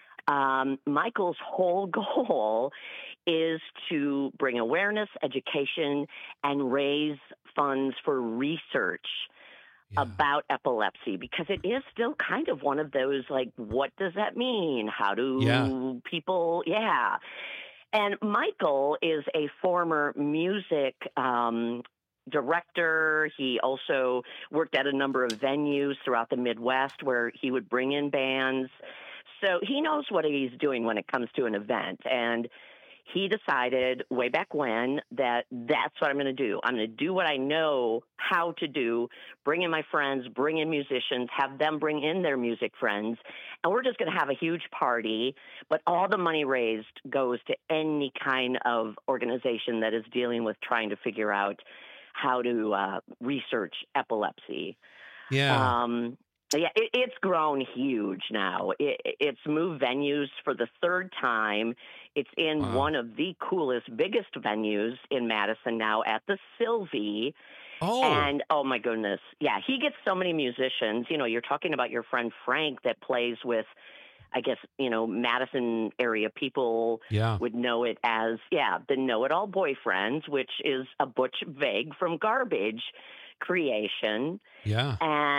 um, Michael's whole goal is to bring awareness, education, and raise funds for research yeah. about epilepsy, because it is still kind of one of those, like, what does that mean? How do yeah. people, yeah. And Michael is a former music um director. He also worked at a number of venues throughout the Midwest where he would bring in bands. So he knows what he's doing when it comes to an event. And he decided way back when that that's what I'm going to do. I'm going to do what I know how to do, bring in my friends, bring in musicians, have them bring in their music friends, and we're just going to have a huge party. But all the money raised goes to any kind of organization that is dealing with trying to figure out how to uh, research epilepsy. Yeah. Um, yeah, it, it's grown huge now. It, it's moved venues for the third time. It's in wow. one of the coolest, biggest venues in Madison now at the Sylvie. Oh. And, oh, my goodness. Yeah, he gets so many musicians. You know, you're talking about your friend Frank that plays with, I guess, you know, Madison area people yeah. would know it as, yeah, the Know-It-All Boyfriends, which is a Butch Vig from Garbage creation. Yeah. And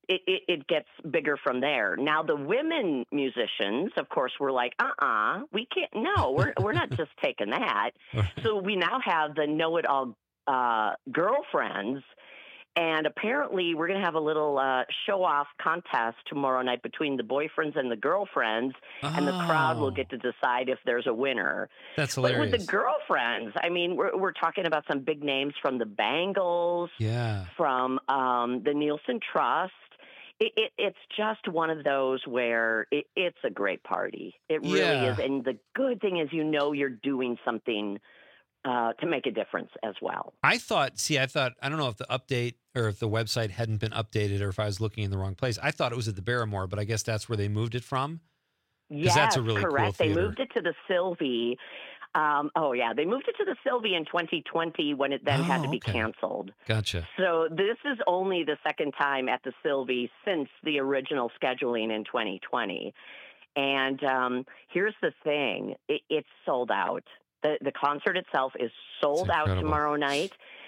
it, it, it gets bigger from there. Now, the women musicians, of course, were like, uh-uh, we can't, no, we're, we're not just taking that. So we now have the know-it-all uh, girlfriends, and apparently we're going to have a little uh, show-off contest tomorrow night between the boyfriends and the girlfriends, oh. and the crowd will get to decide if there's a winner. That's hilarious. But with the girlfriends, I mean, we're, we're talking about some big names from the Bangles, yeah. from um, the Nielsen Trust. It, it, it's just one of those where it, it's a great party. It really yeah. is. And the good thing is, you know, you're doing something uh, to make a difference as well. I thought, see, I thought, I don't know if the update or if the website hadn't been updated or if I was looking in the wrong place. I thought it was at the Barrymore, but I guess that's where they moved it from. Yes, that's a really correct. cool They theater. moved it to the Sylvie. Um, oh, yeah. They moved it to the Sylvie in twenty twenty when it then oh, had to be okay. canceled. Gotcha. So this is only the second time at the Sylvie since the original scheduling in twenty twenty. And um, here's the thing. It, it's sold out. The, the concert itself is sold out tomorrow night.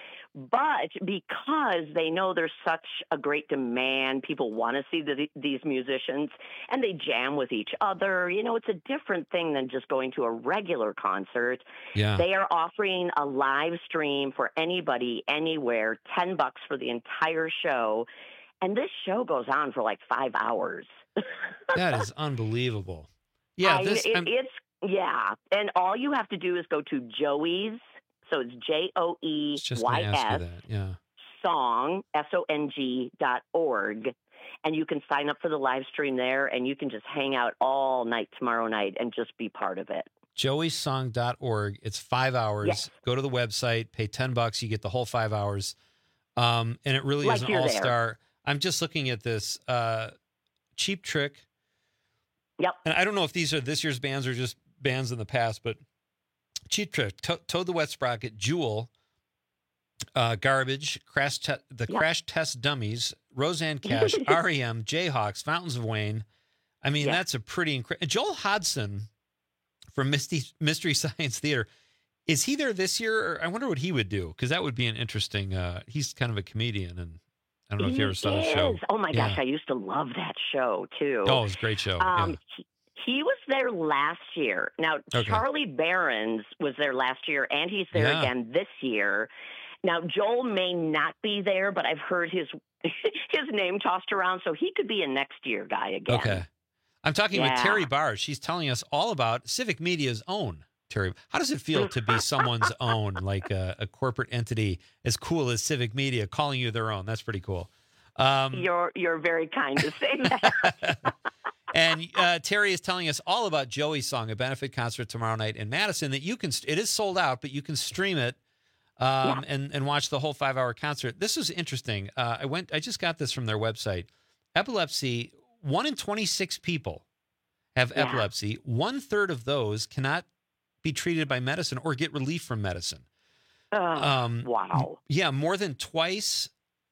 But because they know there's such a great demand, people want to see the, these musicians, and they jam with each other. You know, it's a different thing than just going to a regular concert. Yeah. They are offering a live stream for anybody, anywhere, ten bucks for the entire show. And this show goes on for like five hours. That is unbelievable. Yeah, I, this it, I'm- it's, yeah. And all you have to do is go to Joey's. So it's J O E Y S yeah. song, S O N G dot org. And you can sign up for the live stream there, and you can just hang out all night tomorrow night and just be part of it. joey song dot org. It's five hours. Yes. Go to the website, pay ten bucks. You get the whole five hours. Um, and it really Like is an you're all-star. there. I'm just looking at this. Uh, Cheap Trick. Yep. And I don't know if these are this year's bands or just bands in the past, but Cheap Trick, to- Toad the Wet Sprocket, Jewel, uh, Garbage, Crash te- the Yep. Crash Test Dummies, Roseanne Cash, R E M, Jayhawks, Fountains of Wayne. I mean, Yeah. that's a pretty incredible. Joel Hodgson from Misty, Mystery Science Theater. Is he there this year? Or I wonder what he would do, because that would be an interesting. Uh, he's kind of a comedian, and I don't know if you ever saw the show. Is. Oh my Yeah. gosh, I used to love that show too. Oh, it was a great show. Um, yeah. he, he was there last year. Now, Okay. Charlie Barons was there last year, and he's there Yeah. again this year. Now, Joel may not be there, but I've heard his his name tossed around, so he could be a next year guy again. Okay. I'm talking with Yeah. Terry Barr. She's telling us all about Civic Media's own. Terry, how does it feel to be someone's own, like a, a corporate entity as cool as Civic Media calling you their own? That's pretty cool. Um, You're you're very kind to say that. and uh, Terry is telling us all about Joey's song, a benefit concert tomorrow night in Madison. That you can, it is sold out, but you can stream it um, Yeah. and and watch the whole five hour concert. This was interesting. Uh, I went, I just got this from their website. Epilepsy. One in twenty-six people have Yeah. epilepsy. One third of those cannot be treated by medicine or get relief from medicine. Oh, Um, wow. Yeah, more than twice,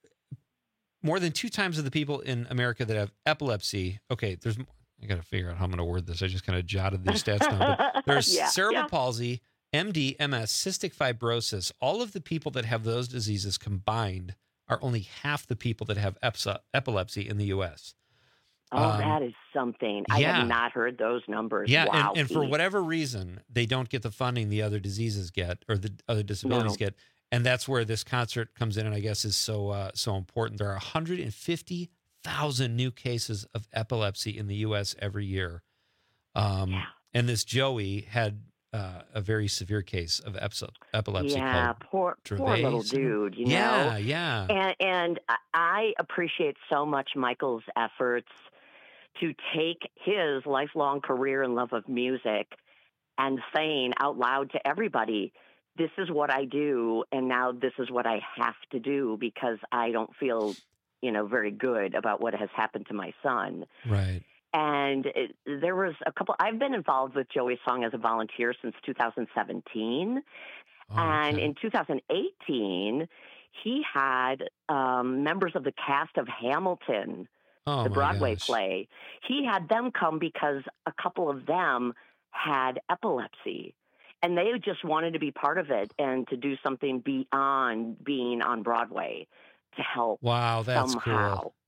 more than two times of the people in America that have epilepsy. Okay, there's. I got to figure out how I'm going to word this. I just kind of jotted these stats down. But there's Yeah, cerebral yeah. palsy, M D, M S, cystic fibrosis. All of the people that have those diseases combined are only half the people that have epsa, epilepsy in the U S. Oh, Um, that is something. I yeah. have not heard those numbers. Yeah, wow, and, and for Pete. whatever reason, they don't get the funding the other diseases get or the other disabilities No. get, and that's where this concert comes in, and I guess is so uh, so important. There are one hundred fifty thousand new cases of epilepsy in the U S every year, um, Yeah. and this Joey had uh, a very severe case of epi- epilepsy. Yeah, called poor poor Dravet little syndrome. dude. You know. Yeah, yeah. And, and I appreciate so much Michael's efforts to take his lifelong career and love of music and saying out loud to everybody, this is what I do, and now this is what I have to do because I don't feel, you know, very good about what has happened to my son. Right. And it, there was a couple, I've been involved with Joey's Song as a volunteer since two thousand seventeen. Oh, And okay. in two thousand eighteen, he had um, members of the cast of Hamilton, Oh, the my Broadway gosh. play. He had them come because a couple of them had epilepsy. And they just wanted to be part of it and to do something beyond being on Broadway to help Wow, that's somehow. cool.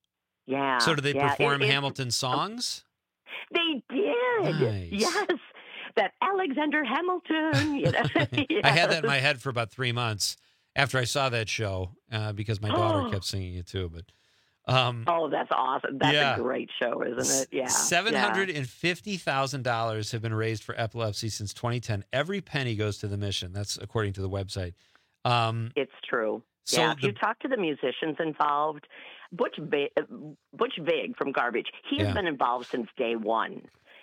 Yeah. So, do they yeah. perform it, it, Hamilton songs? They did. Nice. Yes. That Alexander Hamilton. You know? Yes. I had that in my head for about three months after I saw that show uh, because my daughter kept singing it too. But um, oh, that's awesome. That's yeah. a great show, isn't it? Yeah. seven hundred fifty thousand dollars have been raised for epilepsy since twenty ten. Every penny goes to the mission. That's according to the website. Um, it's true. So yeah, if the, you talk to the musicians involved, Butch, Vig, Butch Vig from Garbage, he has Yeah. been involved since day one.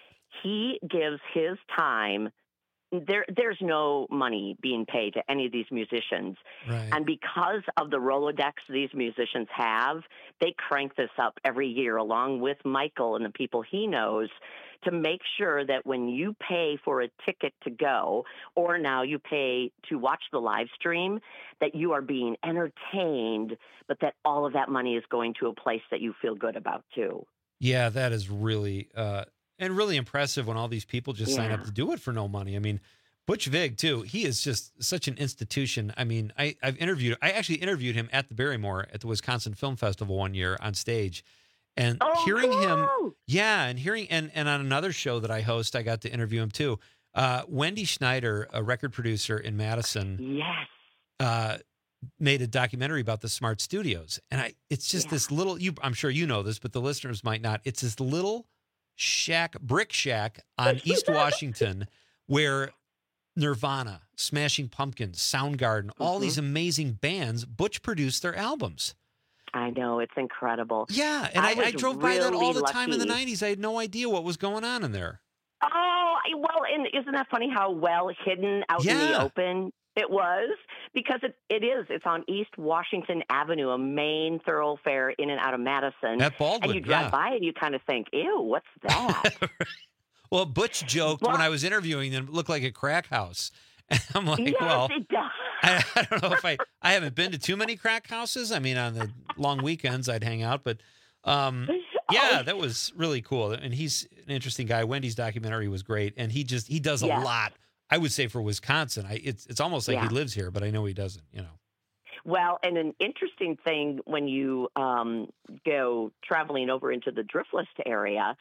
He gives his time. There, there's no money being paid to any of these musicians. Right. And because of the Rolodex these musicians have, they crank this up every year along with Michael and the people he knows to make sure that when you pay for a ticket to go, or now you pay to watch the live stream, that you are being entertained, but that all of that money is going to a place that you feel good about too. Yeah, that is really uh, and really impressive when all these people just sign up Yeah. to do it for no money. I mean, Butch Vig too. He is just such an institution. I mean, I, I've interviewed. I actually interviewed him at the Barrymore at the Wisconsin Film Festival one year on stage, and Oh, hearing cool. him, yeah, and hearing and and on another show that I host, I got to interview him too. Uh, Wendy Schneider, a record producer in Madison, Yes. uh, made a documentary about the smart studios, and I it's just this little. You, I'm sure you know this, but the listeners might not. It's this little shack, brick shack on East Washington, where Nirvana, Smashing Pumpkins, Soundgarden, all Mhm. these amazing bands, Butch produced their albums. I know, it's incredible. Yeah, and I, I, was drove by that really all the time in the lucky. nineties. I had no idea what was going on in there. Oh, I- well, and isn't that funny how well hidden out in the Yeah. open it was? Because it, it is. It's on East Washington Avenue, a main thoroughfare in and out of Madison. At Baldwin, and you drive yeah. by and you kind of think, ew, what's that? Well, Butch joked Well- when I was interviewing them, it looked like a crack house. And I'm like, yes, well, it does. I, I don't know if I, I haven't been to too many crack houses. I mean, on the long weekends, I'd hang out, but um, yeah, Oh. that was really cool. And he's an interesting guy. Wendy's documentary was great. And he just, he does a Yeah. lot, I would say, for Wisconsin. I, it's, it's almost like Yeah. he lives here, but I know he doesn't, you know. Well, and an interesting thing when you um, go traveling over into the Driftless area,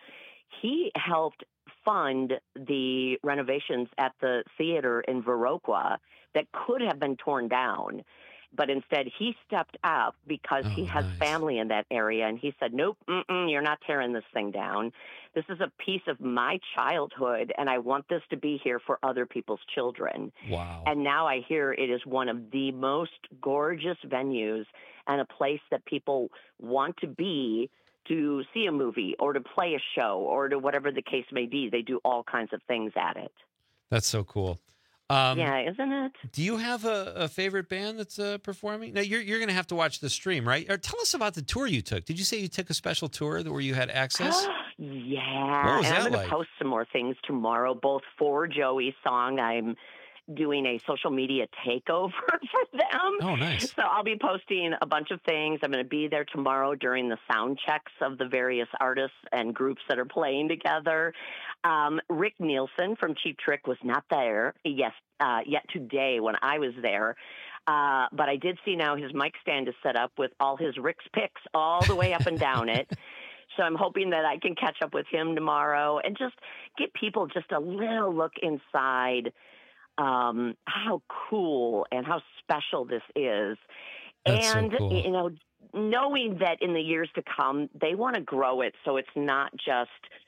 he helped fund the renovations at the theater in Viroqua that could have been torn down. But instead, he stepped up because he Oh, has nice. family in that area. And he said, nope, mm-mm, you're not tearing this thing down. This is a piece of my childhood, and I want this to be here for other people's children. Wow. And now I hear it is one of the most gorgeous venues and a place that people want to be to see a movie or to play a show or to whatever the case may be. They do all kinds of things at it. That's so cool. Um, yeah, isn't it? Do you have a, a favorite band that's uh, performing? Now, you're, you're going to have to watch the stream, right? Or tell us about the tour you took. Did you say you took a special tour where you had access? Yeah. What was and that I'm going like? to post some more things tomorrow, both for Joey's song. I'm doing a social media takeover for them. Oh, nice. So I'll be posting a bunch of things. I'm going to be there tomorrow during the sound checks of the various artists and groups that are playing together. Um, Rick Nielsen from Cheap Trick was not there yes, uh, yet today when I was there. Uh, but I did see now his mic stand is set up with all his Rick's picks all the way up and down it. So I'm hoping that I can catch up with him tomorrow and just get people just a little look inside um, how cool and how special this is. That's so and, cool. you know, knowing that in the years to come, they want to grow it so it's not just,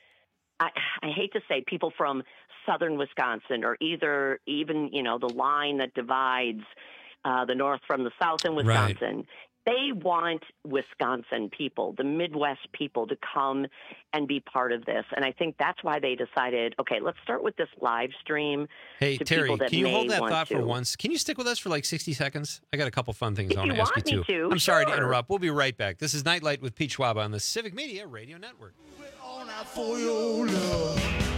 I, I hate to say, people from southern Wisconsin or either even, you know, the line that divides uh, the north from the south in Right. Wisconsin. They want Wisconsin people, the Midwest people, to come and be part of this. And I think that's why they decided, okay, let's start with this live stream. Hey, to Terry, people that can you hold may that want thought to. for once? Can you stick with us for like sixty seconds? I got a couple fun things If I want you to ask you, want me too. to, I'm sorry to sure. interrupt. We'll be right back. This is Nightlight with Pete Schwab on the Civic Media Radio Network. For your love.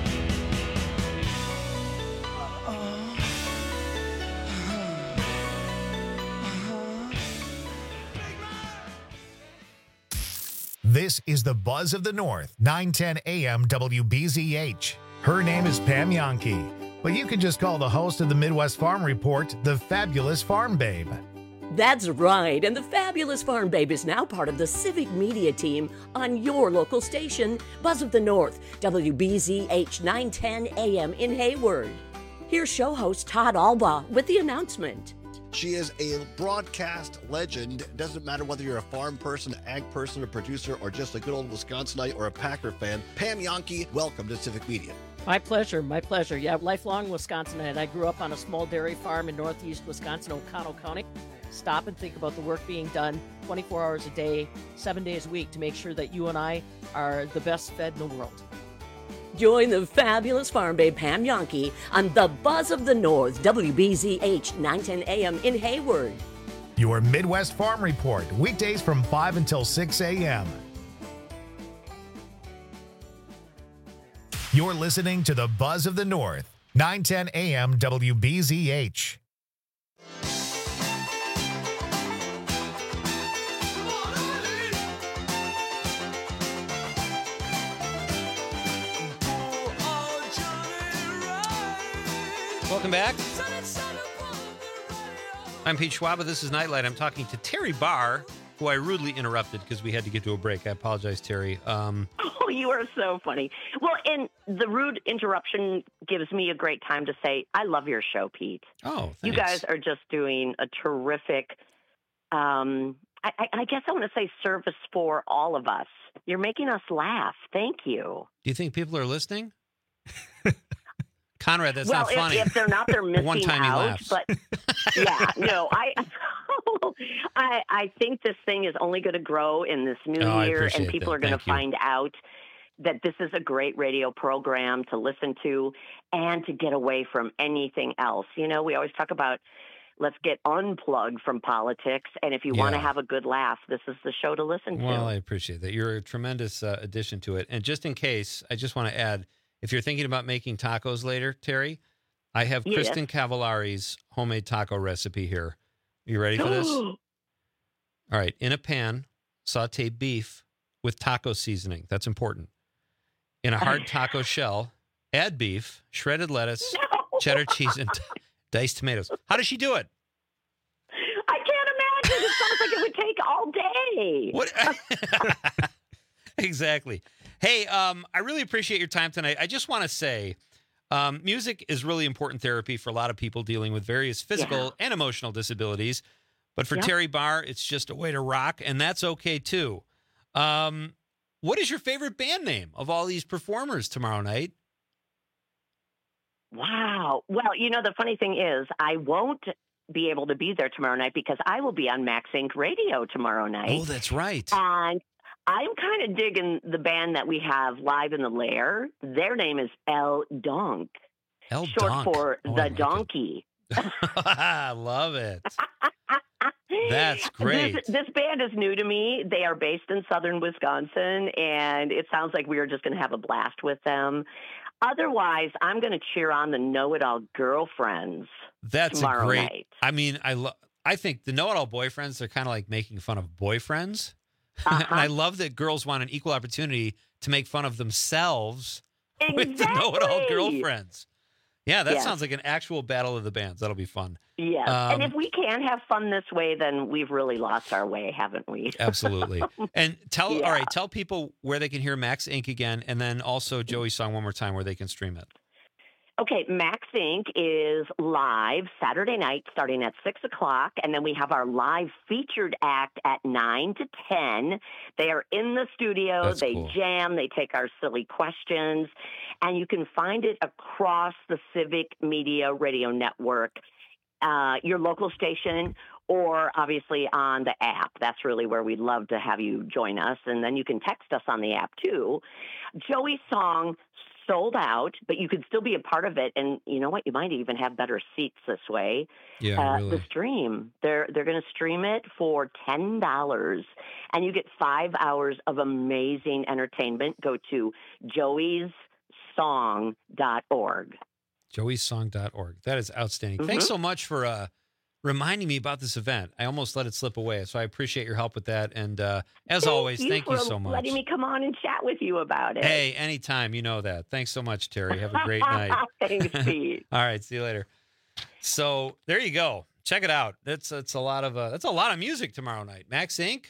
This is the Buzz of the North, nine ten A M W B Z H. Her name is Pam Yankee, but you can just call the host of the Midwest Farm Report the Fabulous Farm Babe. That's right, and the fabulous Farm Babe is now part of the Civic Media team on your local station, Buzz of the North, W B Z H nine ten A M in Hayward. Here's show host Todd Alba with the announcement. She is a broadcast legend. It doesn't matter whether you're a farm person, ag person, a producer, or just a good old Wisconsinite or a Packer fan. Pam Yankee, welcome to Civic Media. My pleasure, my pleasure. Yeah, lifelong Wisconsinite. I grew up on a small dairy farm in northeast Wisconsin, O'Connell County. Stop and think about the work being done twenty-four hours a day, seven days a week to make sure that you and I are the best fed in the world. Join the fabulous Farm Babe Pam Yankee on the Buzz of the North, W B Z H nine ten A M in Hayward. Your Midwest Farm Report, weekdays from five until six a.m. You're listening to the Buzz of the North, nine ten A M W B Z H. Welcome back. I'm Pete Schwab. This is Nightlight. I'm talking to Terry Barr, who I rudely interrupted because we had to get to a break. I apologize, Terry. Um, oh, you are so funny. Well, and the rude interruption gives me a great time to say, I love your show, Pete. Oh, thanks. You guys are just doing a terrific, um, I, I, I guess I want to say service for all of us. You're making us laugh. Thank you. Do you think people are listening? Conrad, that's well, not if, funny. if they're not, they're missing One time he out. laughs. But yeah, no, I, I, I think this thing is only going to grow in this new Oh, I year, and appreciate people that. are going to Thank you. find out that this is a great radio program to listen to and to get away from anything else. You know, we always talk about let's get unplugged from politics, and if you want to Yeah. have a good laugh, this is the show to listen Well, to. I appreciate that. You're a tremendous uh, addition to it. And just in case, I just want to add, if you're thinking about making tacos later, Terry, I have Yes. Kristen Cavallari's homemade taco recipe here. You ready for this? All right. In a pan, saute beef with taco seasoning. That's important. In a hard taco shell, add beef, shredded lettuce, No. cheddar cheese, and t- diced tomatoes. How does she do it? I can't imagine. It sounds like it would take all day. What? Exactly. Hey, um, I really appreciate your time tonight. I just want to say, um, music is really important therapy for a lot of people dealing with various physical Yeah. and emotional disabilities. But for Yep. Terry Barr, it's just a way to rock, and that's okay too. Um, what is your favorite band name of all these performers tomorrow night? Wow. Well, you know, the funny thing is, I won't be able to be there tomorrow night because I will be on Max Incorporated. Radio tomorrow night. Oh, that's right. And I'm kind of digging the band that we have live in the lair. Their name is El Donk, El short Donk. for Oh, I the like it. donkey. I love it. That's great. This, this band is new to me. They are based in southern Wisconsin, and it sounds like we are just going to have a blast with them. Otherwise, I'm going to cheer on the Know-It-All Girlfriends That's a tomorrow great. night. I mean, I love. I think the know-it-all boyfriends are kind of like making fun of boyfriends, Uh-huh. and I love that girls want an equal opportunity to make fun of themselves with the Exactly. know-it-all girlfriends. Yeah, that Yes. sounds like an actual battle of the bands. That'll be fun. Yes. and Um, if we can't have fun this way, then we've really lost our way, haven't we? Absolutely. And tell Yeah. all right, tell people where they can hear Max Incorporated again, and then also Joey's song one more time where they can stream it. Okay, Max Incorporated is live Saturday night starting at six o'clock, and then we have our live featured act at nine to ten. They are in the studio, That's they cool. jam, they take our silly questions, and you can find it across the Civic Media Radio Network, uh, your local station, or obviously on the app. That's really where we'd love to have you join us, and then you can text us on the app too. Joey's song sold out, but you could still be a part of it. And you know what? You might even have better seats this way. Yeah, uh, really. The stream. They're they're going to stream it for ten dollars, and you get five hours of amazing entertainment. Go to joeys song dot org. joeys song dot org. That is outstanding. Mhm. Thanks so much for uh, reminding me about this event. I almost let it slip away, so I appreciate your help with that. And uh, as Thank always, you thank for you so much. letting me come on and chat with you about it. Hey, anytime. You know that. Thanks so much, Terry. Have a great night. Thanks, Pete. All right. See you later. So there you go. check it out. That's that's a lot of uh, that's a lot of music tomorrow night. Max Incorporated.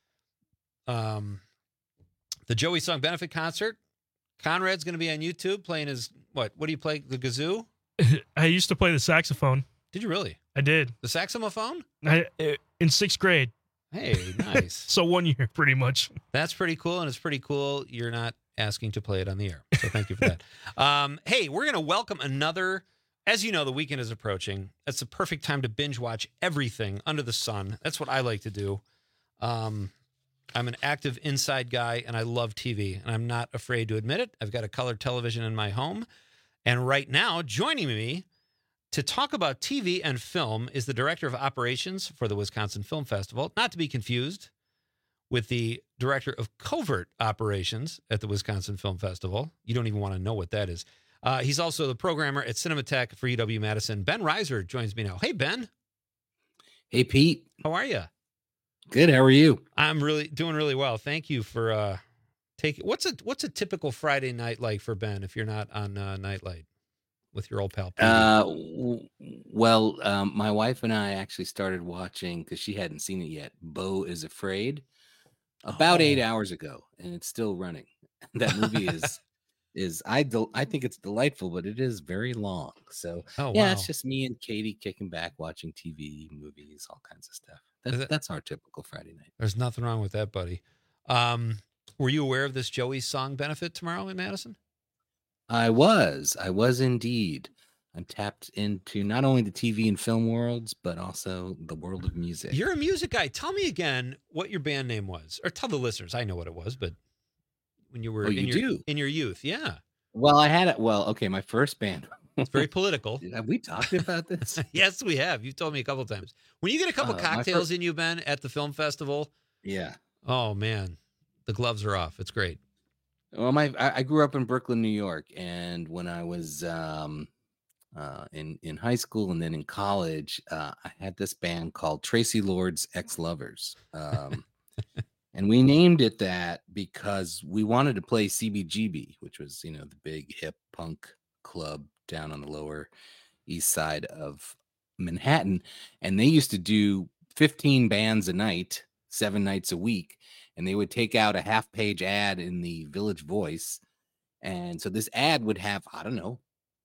Um, the Joey Song benefit concert. Conrad's going to be on YouTube playing his what? What do you play? The kazoo? I used to play the saxophone. Did you really? I did. The saxophone? I, in sixth grade. Hey, nice. So one year, pretty much. That's pretty cool, and it's pretty cool you're not asking to play it on the air. So thank you for that. Um, hey, we're going to welcome another, as you know, the weekend is approaching. That's the perfect time to binge watch everything under the sun. That's what I like to do. Um, I'm an active inside guy, and I love T V, and I'm not afraid to admit it. I've got a color television in my home, and right now, joining me to talk about T V and film is the Director of Operations for the Wisconsin Film Festival, not to be confused with the Director of Covert Operations at the Wisconsin Film Festival. You don't even want to know what that is. Uh, he's also the programmer at Cinematheque for U W-Madison. Ben Reiser joins me now. Hey, Ben. Hey, Pete. How are you? Good. How are you? I'm really doing really well. Thank you for uh, taking. What's a what's a typical Friday night like for Ben if you're not on uh, Nightlight with your old pal? Pete? Uh, w- well, um, my wife and I actually started watching because she hadn't seen it yet. Beau is Afraid about oh. eight hours ago, and it's still running. That movie is is I del- I think it's delightful, but it is very long. So oh, yeah, wow. it's just me and Katie kicking back, watching T V, movies, all kinds of stuff. That, that, that's our typical Friday night. There's nothing wrong with that, buddy. Um, were you aware of this Joey Song benefit tomorrow in Madison? I was. I was indeed. I'm tapped into not only the T V and film worlds, but also the world of music. You're a music guy. Tell me again what your band name was, or tell the listeners. I know what it was, but when you were oh, in you your do? in your youth, yeah. Well, I had it. Well, okay, my first band. It's very political. Have we talked about this? Yes, we have. You've told me a couple times. When you get a couple Uh, cocktails first- in you, Ben, at the film festival, Yeah. oh man, the gloves are off. It's great. Well, my I, I grew up in Brooklyn, New York, and when I was um, uh, in in high school and then in college, uh, I had this band called Tracy Lord's Ex-Lovers, um, and we named it that because we wanted to play C B G B, which was you know the big hip punk club down on the Lower East Side of Manhattan, and they used to do fifteen bands a night, seven nights a week. And they would take out a half page ad in the Village Voice. And so this ad would have, I don't know,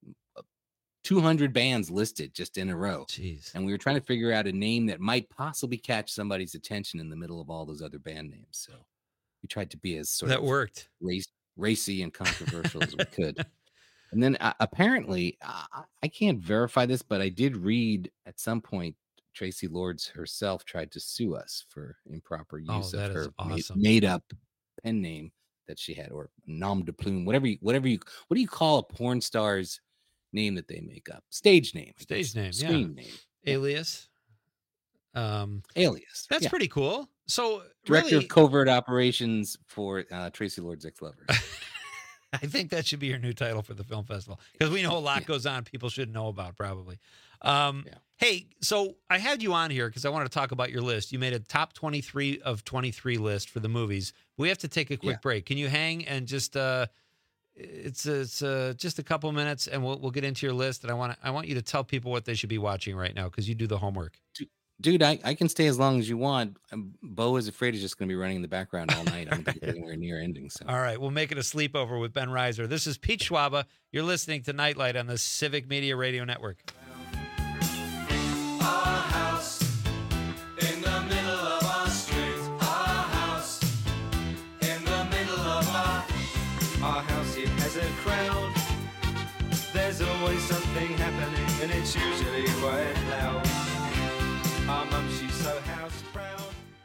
two hundred bands listed just in a row. Jeez. And we were trying to figure out a name that might possibly catch somebody's attention in the middle of all those other band names. So we tried to be as sort That of worked. race, racy and controversial as we could. And then uh, apparently, uh, I can't verify this, but I did read at some point Tracy Lords herself tried to sue us for improper Oh, use that of is her ma- awesome. made-up pen name that she had, or nom de plume, whatever you, whatever you, what do you call a porn star's name that they make up? Stage name, I Stage guess. name, yeah. Screen name, Alias. Um, alias. that's Yeah. pretty cool. So Director really, of Covert Operations for uh, Tracy Lords Ex-Lovers. I think that should be your new title for the film festival because we know a lot goes on people should know about probably. Um, Yeah. Hey, so I had you on here because I want to talk about your list. You made a top twenty-three of twenty-three list for the movies. We have to take a quick Yeah. break. Can you hang and just uh, it's it's uh, just a couple minutes and we'll we'll get into your list. And I want to, I want you to tell people what they should be watching right now because you do the homework. Dude, I, I can stay as long as you want. Um, Beau is Afraid is just going to be running in the background all night. I'm going to be anywhere near ending. So. All right, we'll make it a sleepover with Ben Reiser. This is Pete Schwaba. You're listening to Nightlight on the Civic Media Radio Network. Our house in the middle of our street. Our house in the middle of our our house. It has a crowd. There's always something happening, and it's usually quite loud. Our mum, she's so house proud.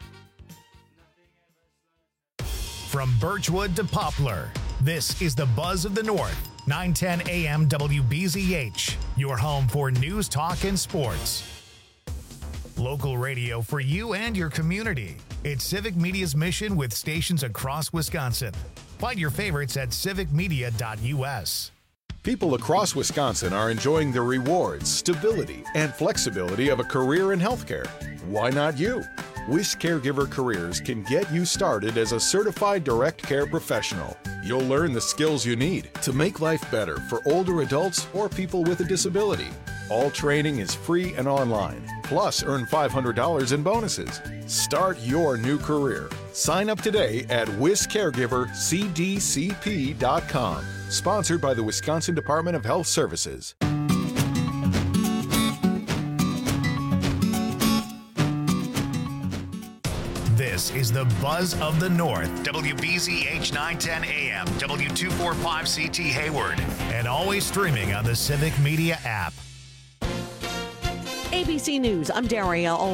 From Birchwood to Poplar, this is the Buzz of the North, nine ten A M W B Z H, your home for news, talk, and sports. Local radio for you and your community. It's Civic Media's mission with stations across Wisconsin. Find your favorites at civic media dot U S. People across Wisconsin are enjoying the rewards, stability, and flexibility of a career in healthcare. Why not you? Wish Caregiver Careers can get you started as a certified direct care professional. You'll learn the skills you need to make life better for older adults or people with a disability. All training is free and online. Plus, earn five hundred dollars in bonuses. Start your new career. Sign up today at wis caregiver c d c p dot com. Sponsored by the Wisconsin Department of Health Services. This is the Buzz of the North, W B Z H nine ten A M, W two forty-five C T Hayward, and always streaming on the Civic Media app. A B C News, I'm Daria